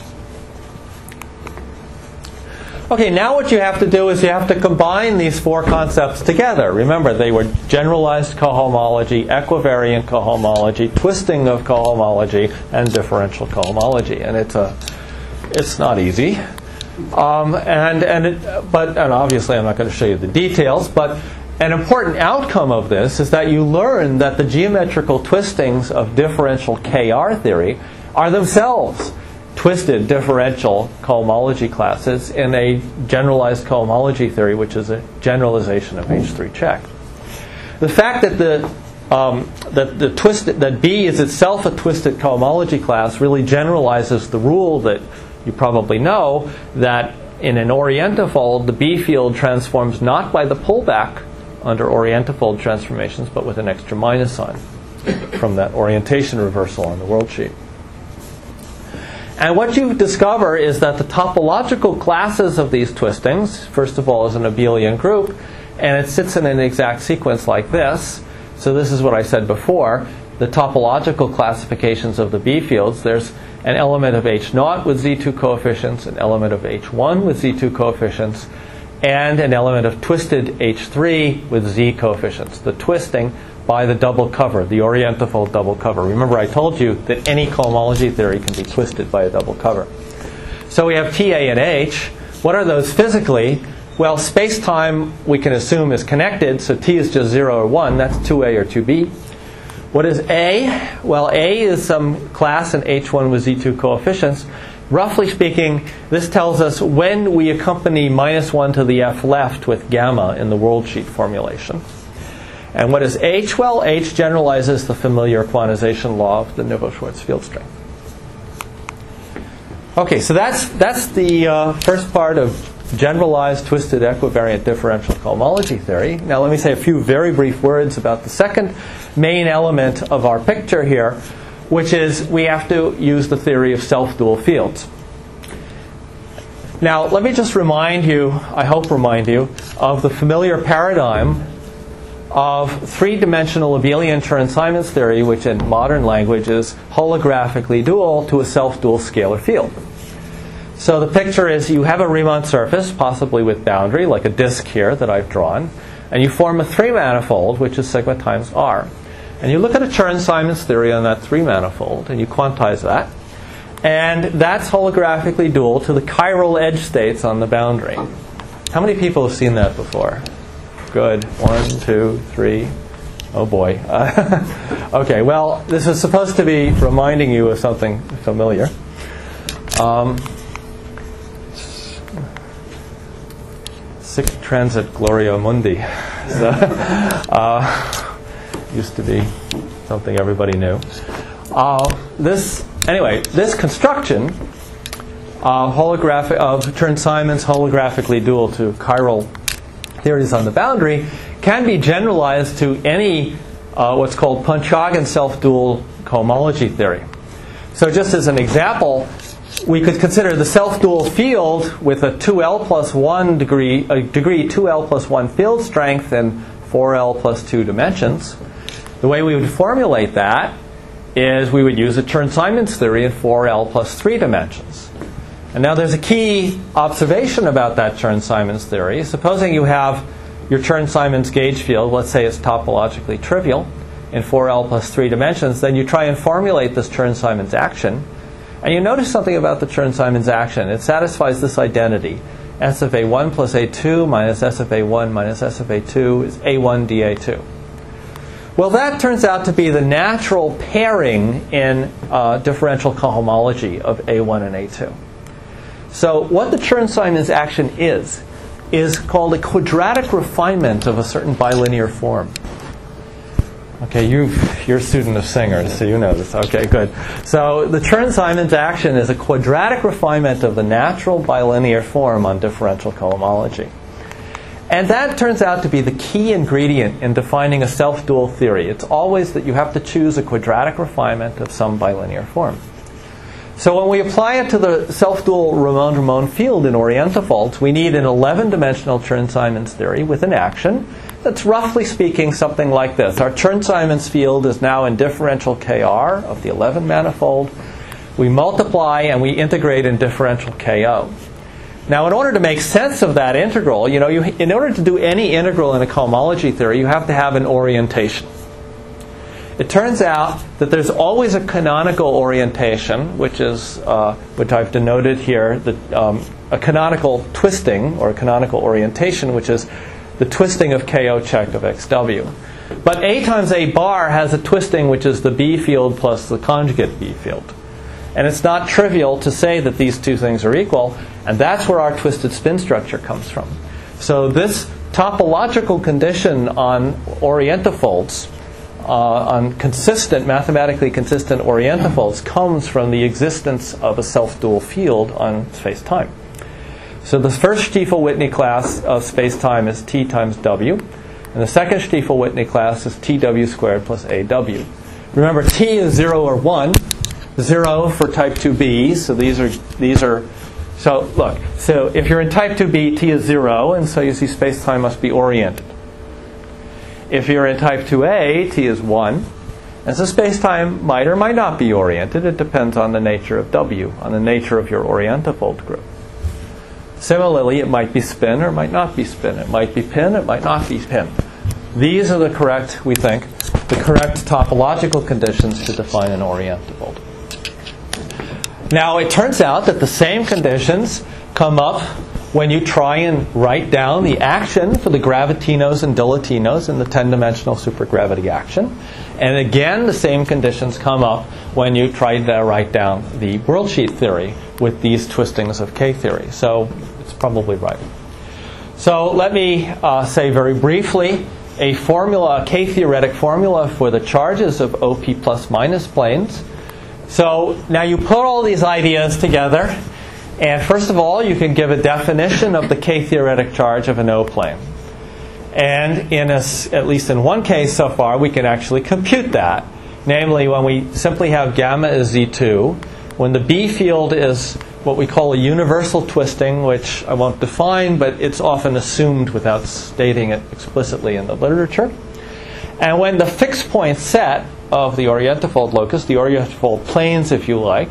Okay, now what you have to do is you have to combine these four concepts together. Remember, they were generalized cohomology, equivariant cohomology, twisting of cohomology, and differential cohomology. And it's a, it's not easy. Um, and and it, but and obviously I'm not going to show you the details. But an important outcome of this is that you learn that the geometrical twistings of differential K R theory are themselves twisted differential cohomology classes in a generalized cohomology theory, which is a generalization of H three check. The fact that the um, that the twisted that B is itself a twisted cohomology class really generalizes the rule that you probably know that in an orientifold the B field transforms not by the pullback under orientifold transformations, but with an extra minus sign from that orientation reversal on the world sheet. And what you discover is that the topological classes of these twistings, first of all, is an abelian group, and it sits in an exact sequence like this. So this is what I said before. The topological classifications of the B fields, there's an element of H naught with Z two coefficients, an element of H one with Z two coefficients, and an element of twisted H three with Z coefficients. The twisting by the double cover, the orientifold double cover. Remember, I told you that any cohomology theory can be twisted by a double cover. So we have T, A, and H. What are those physically? Well, space-time we can assume is connected, so T is just zero or one. That's two A or two B. What is A? Well, A is some class in H one with Z two coefficients. Roughly speaking, this tells us when we accompany minus one to the F left with gamma in the world sheet formulation. And what is H? Well, H generalizes the familiar quantization law of the Neveu-Schwarz field strength. Okay, so that's that's the uh, first part of generalized twisted equivariant differential cohomology theory. Now let me say a few very brief words about the second main element of our picture here, which is we have to use the theory of self-dual fields. Now let me just remind you, I hope remind you, of the familiar paradigm of three-dimensional abelian Chern-Simons theory, which in modern language is holographically dual to a self-dual scalar field. So the picture is you have a Riemann surface, possibly with boundary, like a disk here that I've drawn, and you form a three-manifold, which is sigma times r. And you look at a Chern-Simons theory on that three-manifold, and you quantize that. And that's holographically dual to the chiral edge states on the boundary. How many people have seen that before? Good. One, two, three. Oh boy. Uh, okay, well, this is supposed to be reminding you of something familiar. Um, Sixth transit Gloria Mundi. So, uh, used to be something everybody knew. Uh, this, anyway, this construction uh, holographic of Chern-Simons holographically dual to chiral theories on the boundary can be generalized to any uh, what's called Punchagin self-dual cohomology theory. So just as an example, we could consider the self-dual field with a two L plus one degree, a degree two L plus one field strength and four L plus two dimensions. The way we would formulate that is we would use a Chern-Simons theory in four L plus three dimensions. And now there's a key observation about that Chern-Simons theory. Supposing you have your Chern-Simons gauge field, let's say it's topologically trivial, in four L plus three dimensions, then you try and formulate this Chern-Simons action. And you notice something about the Chern-Simons action. It satisfies this identity. S of A one plus A two minus S of A one minus S of A two is A one d A two. Well, that turns out to be the natural pairing in uh, differential cohomology of A one and A two. So what the Chern-Simons action is, is called a quadratic refinement of a certain bilinear form. Okay, you, you're a student of Singer's, so you know this. Okay, good. So the Chern-Simons action is a quadratic refinement of the natural bilinear form on differential cohomology. And that turns out to be the key ingredient in defining a self-dual theory. It's always that you have to choose a quadratic refinement of some bilinear form. So when we apply it to the self-dual Ramond-Ramond field in orientifolds, we need an eleven-dimensional Chern-Simons theory with an action that's roughly speaking something like this. Our Chern-Simons field is now in differential K R of the eleven manifold. We multiply and we integrate in differential K O. Now, in order to make sense of that integral, you know, you, in order to do any integral in a cohomology theory, you have to have an orientation. It turns out that there's always a canonical orientation, which is uh, which I've denoted here, the, um, a canonical twisting or a canonical orientation, which is the twisting of K O check of X W. But A times A bar has a twisting which is the B field plus the conjugate B field. And it's not trivial to say that these two things are equal, and that's where our twisted spin structure comes from. So this topological condition on orientifolds, uh, on consistent, mathematically consistent orientifolds, comes from the existence of a self-dual field on space-time. So the first Stiefel-Whitney class of space-time is T times W, and the second Stiefel-Whitney class is T W squared plus A W. Remember, T is zero or one. Zero for type two B, so these are these are so look, so if you're in type two B, T is zero, and so you see space-time must be oriented. If you're in type two A, T is one, and so space-time might or might not be oriented. It depends on the nature of W, on the nature of your orientifold group. Similarly, it might be spin or it might not be spin. It might be pin, it might not be pin. These are the correct, we think, the correct topological conditions to define an orientifold. Now, it turns out that the same conditions come up when you try and write down the action for the gravitinos and dilatinos in the ten-dimensional supergravity action. And again, the same conditions come up when you try to write down the worldsheet theory with these twistings of K theory. So it's probably right. So let me uh, say very briefly a formula, a K-theoretic formula for the charges of O P plus minus planes. So now you put all these ideas together, and first of all, you can give a definition of the K-theoretic charge of an O plane. And in a, at least in one case so far, we can actually compute that. Namely, when we simply have gamma is Z two, when the B field is what we call a universal twisting, which I won't define, but it's often assumed without stating it explicitly in the literature. And when the fixed point set of the orientifold locus, the orientifold planes, if you like,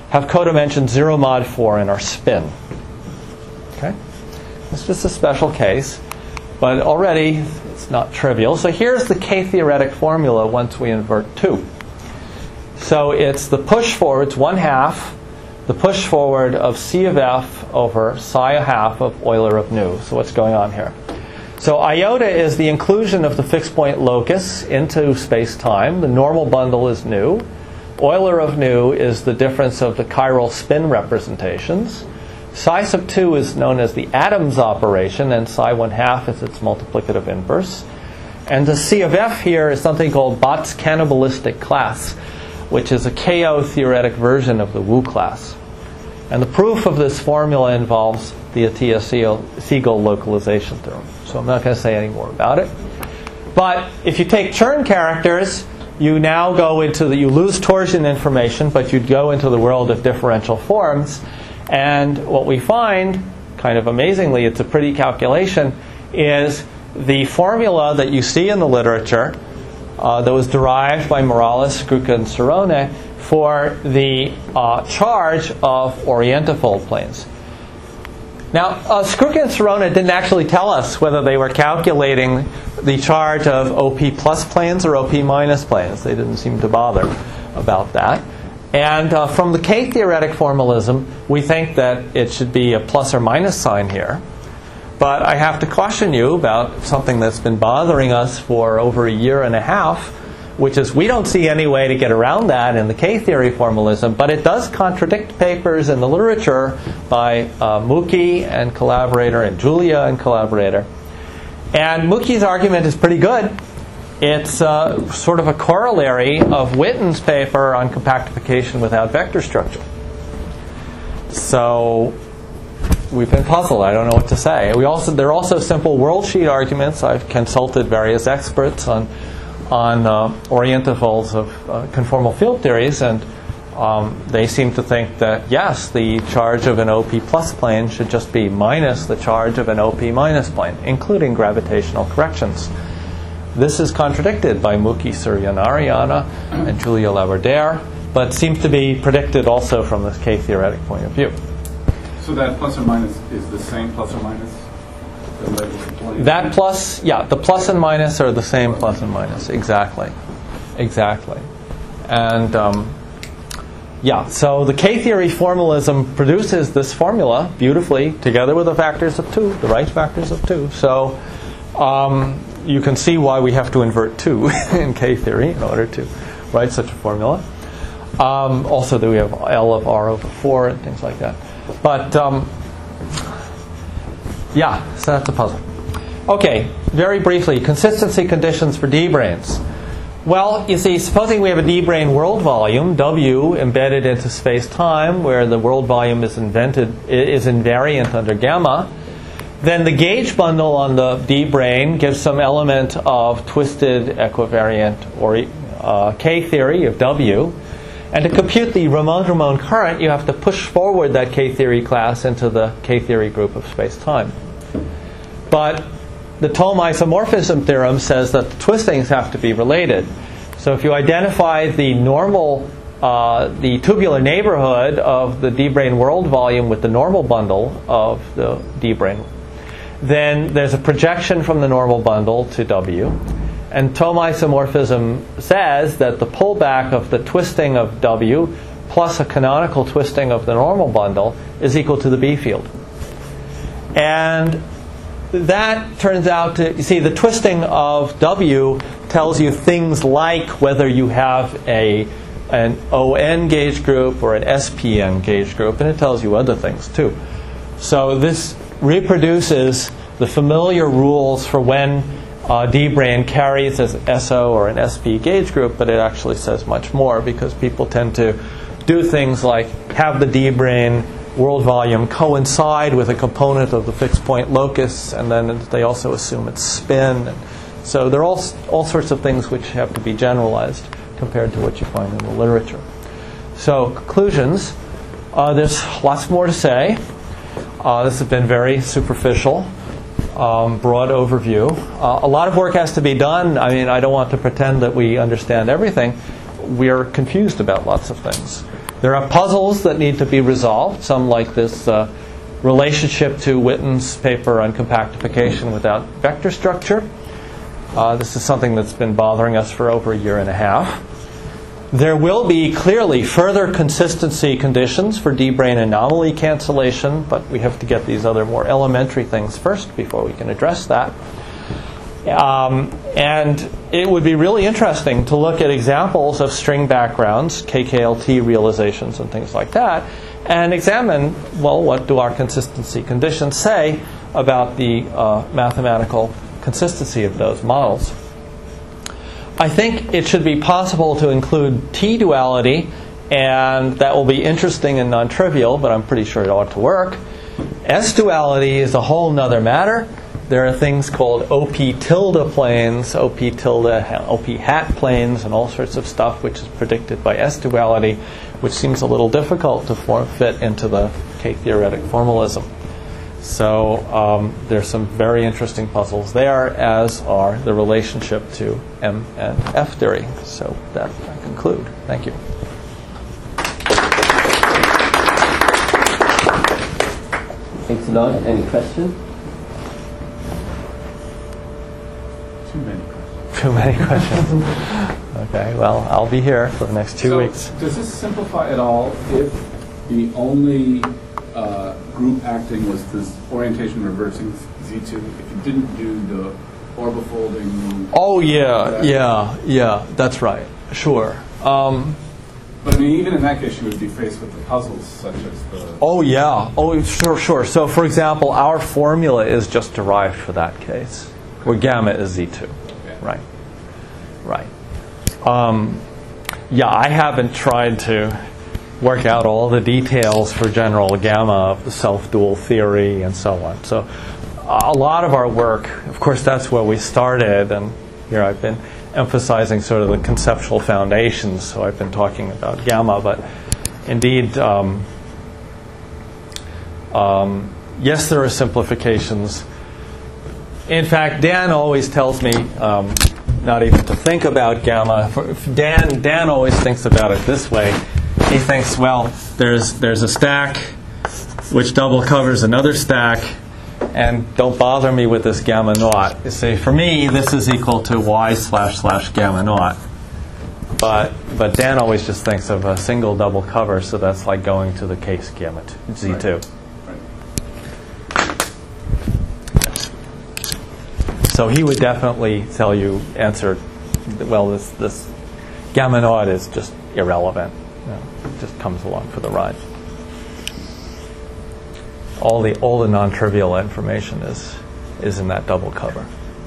have codimension zero mod four and are spin. Okay? It's just a special case, but already it's not trivial. So here's the K-theoretic formula once we invert two. So it's the push forward, it's one half, the push forward of C of F over psi a half of Euler of nu. So what's going on here? So iota is the inclusion of the fixed point locus into space-time. The normal bundle is nu. Euler of nu is the difference of the chiral spin representations. Psi sub two is known as the Adams operation, and psi one half is its multiplicative inverse. And the C of F here is something called Bott's cannibalistic class, which is a K O theoretic version of the Wu class. And the proof of this formula involves the Atiyah-Siegel localization theorem. So I'm not going to say any more about it. But if you take Chern characters, you now go into the, you lose torsion information, but you'd go into the world of differential forms. And what we find, kind of amazingly, it's a pretty calculation, is the formula that you see in the literature uh, that was derived by Morales, Skruka, and Cerrone for the uh, charge of orientifold planes. Now, uh, Skruka and Cerrone didn't actually tell us whether they were calculating the charge of O P plus planes or O P minus planes. They didn't seem to bother about that. And uh, from the K-theoretic formalism, we think that it should be a plus or minus sign here. But I have to caution you about something that's been bothering us for over a year and a half, which is we don't see any way to get around that in the K-theory formalism, but it does contradict papers in the literature by uh, Mookie and collaborator and Julia and collaborator. And Mookie's argument is pretty good. It's uh, sort of a corollary of Witten's paper on compactification without vector structure. So we've been puzzled. I don't know what to say. We also there are also simple worldsheet arguments. I've consulted various experts on on uh, orientifolds of uh, conformal field theories, and um, they seem to think that yes, the charge of an O P plus plane should just be minus the charge of an O P minus plane, including gravitational corrections. This is contradicted by Mookie Suryanariana and Julia Labordere, but seems to be predicted also from the K-theoretic point of view. So that plus or minus is the same plus or minus? The labels of planes? That plus, yeah, the plus and minus are the same plus and minus. Exactly. Exactly. And, um, yeah, so the K-theory formalism produces this formula beautifully together with the factors of two, the right factors of two. So um, you can see why we have to invert two in K-theory in order to write such a formula. Um, also that we have L of R over four and things like that. But, um, yeah, so that's a puzzle. Okay, very briefly, consistency conditions for D-branes. Well, you see, supposing we have a D-brane world volume, W, embedded into space-time, where the world volume is invented is invariant under gamma, then the gauge bundle on the D-brane gives some element of twisted equivariant or uh, K-theory of W. And to compute the Ramon-Ramon current, you have to push forward that K-theory class into the K-theory group of space-time. But the Thom isomorphism theorem says that the twistings have to be related. So if you identify the normal, uh, the tubular neighborhood of the D-brane world volume with the normal bundle of the D-brane, then there's a projection from the normal bundle to W. And Thom isomorphism says that the pullback of the twisting of W plus a canonical twisting of the normal bundle is equal to the B field. And that turns out to, you see, the twisting of W tells you things like whether you have a an O N gauge group or an S P N gauge group, and it tells you other things too. So this reproduces the familiar rules for when uh, D-brane carries as S O or an S P gauge group, but it actually says much more because people tend to do things like have the D-brane world volume coincide with a component of the fixed point locus, and then they also assume it's spin. So there are all, all sorts of things which have to be generalized compared to what you find in the literature. So conclusions, uh, there's lots more to say. Uh, this has been very superficial, um, broad overview. Uh, a lot of work has to be done. I mean, I don't want to pretend that we understand everything. We are confused about lots of things. There are puzzles that need to be resolved, some like this uh, relationship to Witten's paper on compactification without vector structure. Uh, this is something that's been bothering us for over a year and a half. There will be clearly further consistency conditions for D-brane anomaly cancellation, but we have to get these other more elementary things first before we can address that. Um, and it would be really interesting to look at examples of string backgrounds, K K L T realizations and things like that, and examine, well, what do our consistency conditions say about the uh, mathematical consistency of those models. I think it should be possible to include T-duality, and that will be interesting and non-trivial, but I'm pretty sure it ought to work. S-duality is a whole nother matter. There are things called O P tilde planes, O P tilde, O P hat planes, and all sorts of stuff which is predicted by S-duality, which seems a little difficult to form, fit into the K-theoretic formalism. So um, there's some very interesting puzzles there, as are the relationship to M and F theory. So that I conclude. Thank you. Thanks a lot. Any questions? Too many questions. Too many questions. Okay, well, I'll be here for the next two so weeks. Does this simplify at all if the only uh, group acting was this orientation reversing Z two? If you didn't do the orbifolding? Oh, yeah, yeah, yeah, that's right. Sure. Um, But I mean, even in that case, you would be faced with the puzzles such as the... oh, yeah. Oh, sure, sure. So, for example, our formula is just derived for that case, where gamma is Z two. Okay. Right. Right. Um, yeah, I haven't tried to work out all the details for general gamma of the self-dual theory and so on. So a lot of our work, of course, that's where we started, and here I've been emphasizing sort of the conceptual foundations, so I've been talking about gamma, but indeed, um, um, yes, there are simplifications. In fact, Dan always tells me um, not even to think about gamma. For, Dan, Dan always thinks about it this way. He thinks, well, there's there's a stack which double covers another stack, and don't bother me with this gamma naught. You see, for me, this is equal to y slash slash gamma naught. But but Dan always just thinks of a single double cover, so that's like going to the case gamma t- Z two. Right. Right. So he would definitely tell you, answer, well, this this gamma naught is just irrelevant. You know, it just comes along for the ride. All the all the non-trivial information is is in that double cover.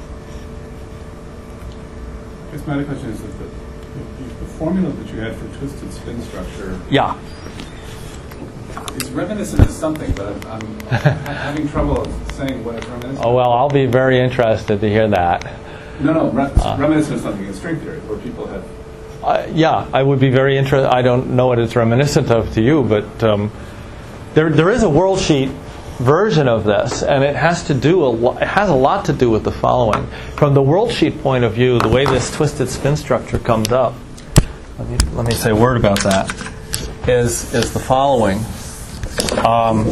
I guess my other question is that the, the, the formula that you had for twisted spin structure Yeah. is reminiscent of something, but I'm, I'm having trouble saying what it's reminiscent Oh well, I'll be very interested to hear that. of. No, no, re- Uh. reminiscent of something in string theory, where people have... Uh, yeah, I would be very interested. I don't know what it's reminiscent of to you, but um, there there is a worldsheet version of this, and it has to do a lo- it has a lot to do with the following. From the worldsheet point of view, the way this twisted spin structure comes up, let me let me say a word about that, is is the following. Um,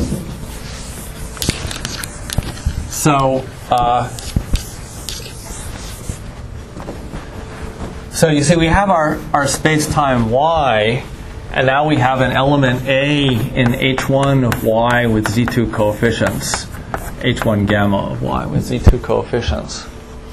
so. Uh, So you see, we have our, our space-time Y, and now we have an element A in H one of Y with Z two coefficients, H one gamma of Y with Z two coefficients.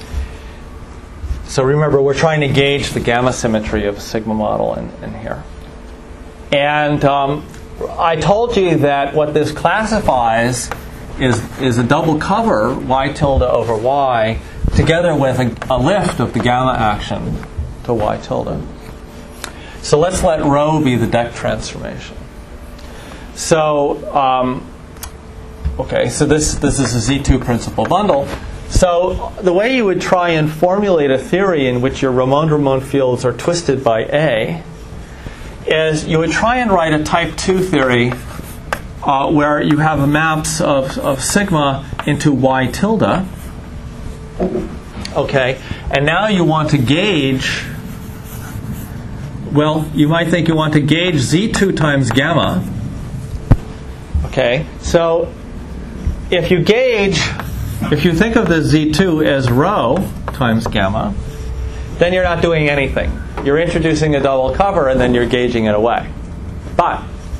So remember, we're trying to gauge the gamma symmetry of a sigma model in, in here. And um, I told you that what this classifies is, is a double cover, Y tilde over Y, together with a, a lift of the gamma action to Y tilde. So let's let rho be the deck transformation. So, um, okay, so this, this is a Z two principal bundle. So the way you would try and formulate a theory in which your Ramond-Ramond fields are twisted by A is you would try and write a type two theory uh, where you have a maps of, of sigma into Y tilde. Okay, and now you want to gauge well, you might think you want to gauge Z two times gamma. Okay, so if you gauge, if you think of the Z two as rho times gamma, then you're not doing anything. You're introducing a double cover and then you're gauging it away. But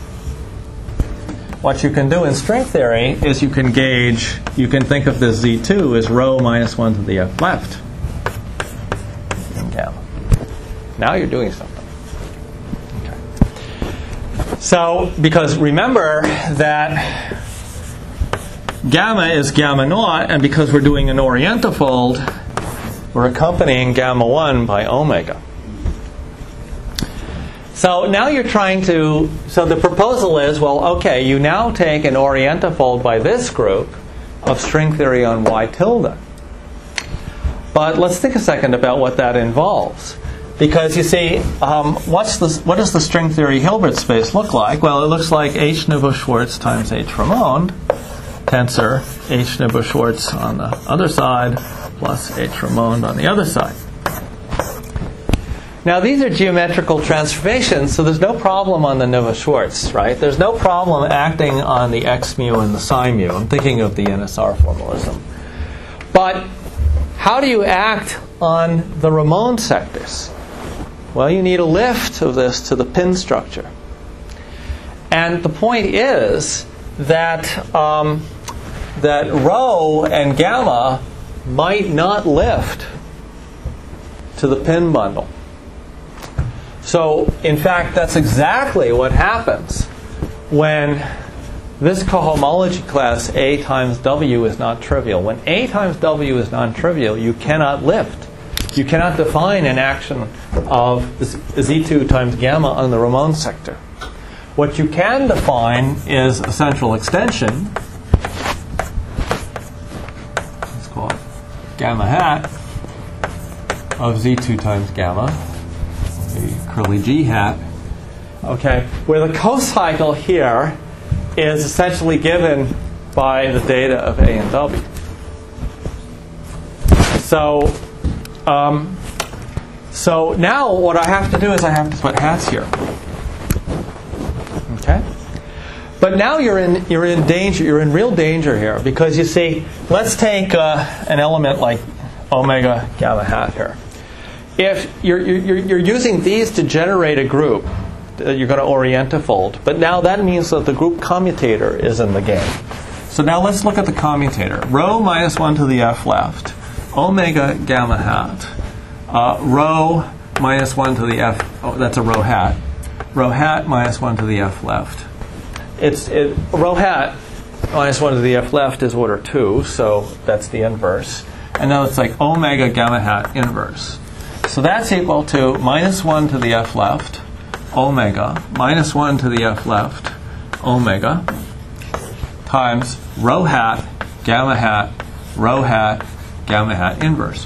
what you can do in string theory is you can gauge, you can think of this Z two as rho minus one to the F left in gamma. Now you're doing something. Okay. So, because remember that gamma is gamma naught, and because we're doing an orientifold, we're accompanying gamma one by omega. So now you're trying to, so the proposal is, well, okay, you now take an orientifold by this group of string theory on Y tilde. But let's think a second about what that involves. Because you see, um, what's the, what does the string theory Hilbert space look like? Well, it looks like H Neveu-Schwarz times H Ramond, tensor H Neveu-Schwarz on the other side plus H Ramond on the other side. Now these are geometrical transformations, so there's no problem on the Neveu-Schwarz, right? There's no problem acting on the x mu and the psi mu. I'm thinking of the N S R formalism. But how do you act on the Ramond sectors? Well, you need a lift of this to the pin structure. And the point is that um, that rho and gamma might not lift to the pin bundle. So, in fact, that's exactly what happens when this cohomology class A times W is not trivial. When A times W is non-trivial, you cannot lift. You cannot define an action of Z two times gamma on the Ramond sector. What you can define is a central extension. Let's call it gamma hat of Z two times gamma, the curly G hat. Okay, where the cocycle here is essentially given by the data of A and W. So, um, so now what I have to do is I have to put hats here. Okay, but now you're in you're in danger. You're in real danger here because you see, let's take uh, an element like omega gamma hat here. If you're you're you're using these to generate a group, you're going to orientifold, but now that means that the group commutator is in the game. So now let's look at the commutator. Rho minus one to the F left, omega gamma hat, uh, rho minus one to the F, oh, that's a rho hat, rho hat minus one to the F left. It's it, rho hat minus one to the F left is order two, so that's the inverse. And now it's like omega gamma hat inverse. So that's equal to minus one to the F left, omega, minus one to the F left, omega, times rho hat, gamma hat, rho hat, gamma hat inverse.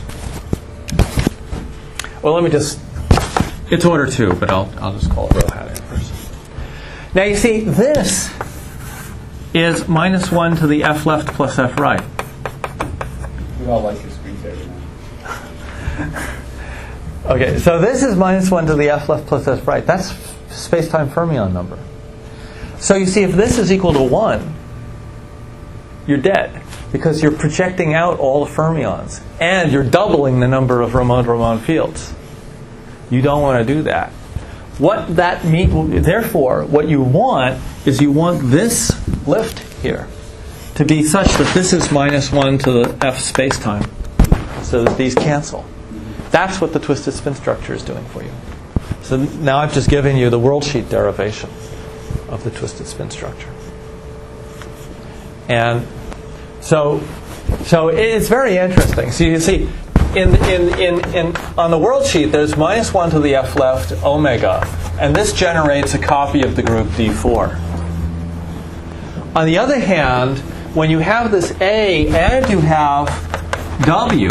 Well, let me just, it's order two, but I'll, I'll just call it rho hat inverse. Now you see, this is minus one to the F left plus F right. We all like your screen theory now. Okay, so this is minus one to the F left plus F right. That's space-time fermion number. So you see, if this is equal to one, you're dead, because you're projecting out all the fermions, and you're doubling the number of Ramond-Ramond fields. You don't want to do that. What that means, therefore, what you want is you want this lift here to be such that this is minus one to the F space-time, so that these cancel. That's what the twisted spin structure is doing for you. So now I've just given you the worldsheet derivation of the twisted spin structure. And so so it's very interesting. So you can see in in in, in on the worldsheet there's minus one to the F left omega, and this generates a copy of the group D four. On the other hand, when you have this A and you have W,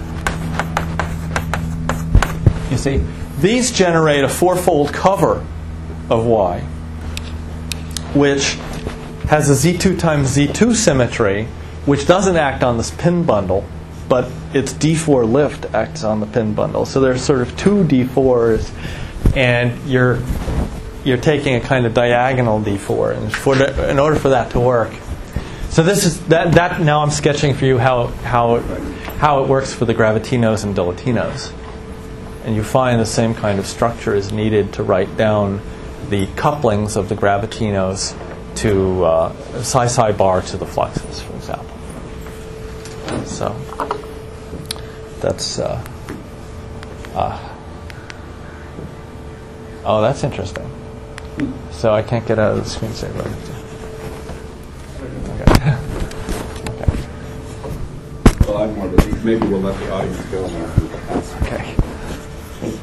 you see, these generate a fourfold cover of Y, which has a Z two times Z two symmetry, which doesn't act on this pin bundle, but its D four lift acts on the pin bundle. So there's sort of two D fours and you're you're taking a kind of diagonal d four, and for the, in order for that to work. So this is that that now I'm sketching for you how how it, how it works for the gravitinos and dilatinos, and you find the same kind of structure is needed to write down the couplings of the gravitinos to uh, psi psi bar to the fluxes, for example. So that's uh, uh, oh, that's interesting. So I can't get out of the screensaver. Okay. Okay. Well, I'm more, but maybe we'll let the audience go now. Okay.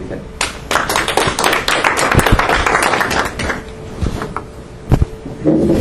Okay.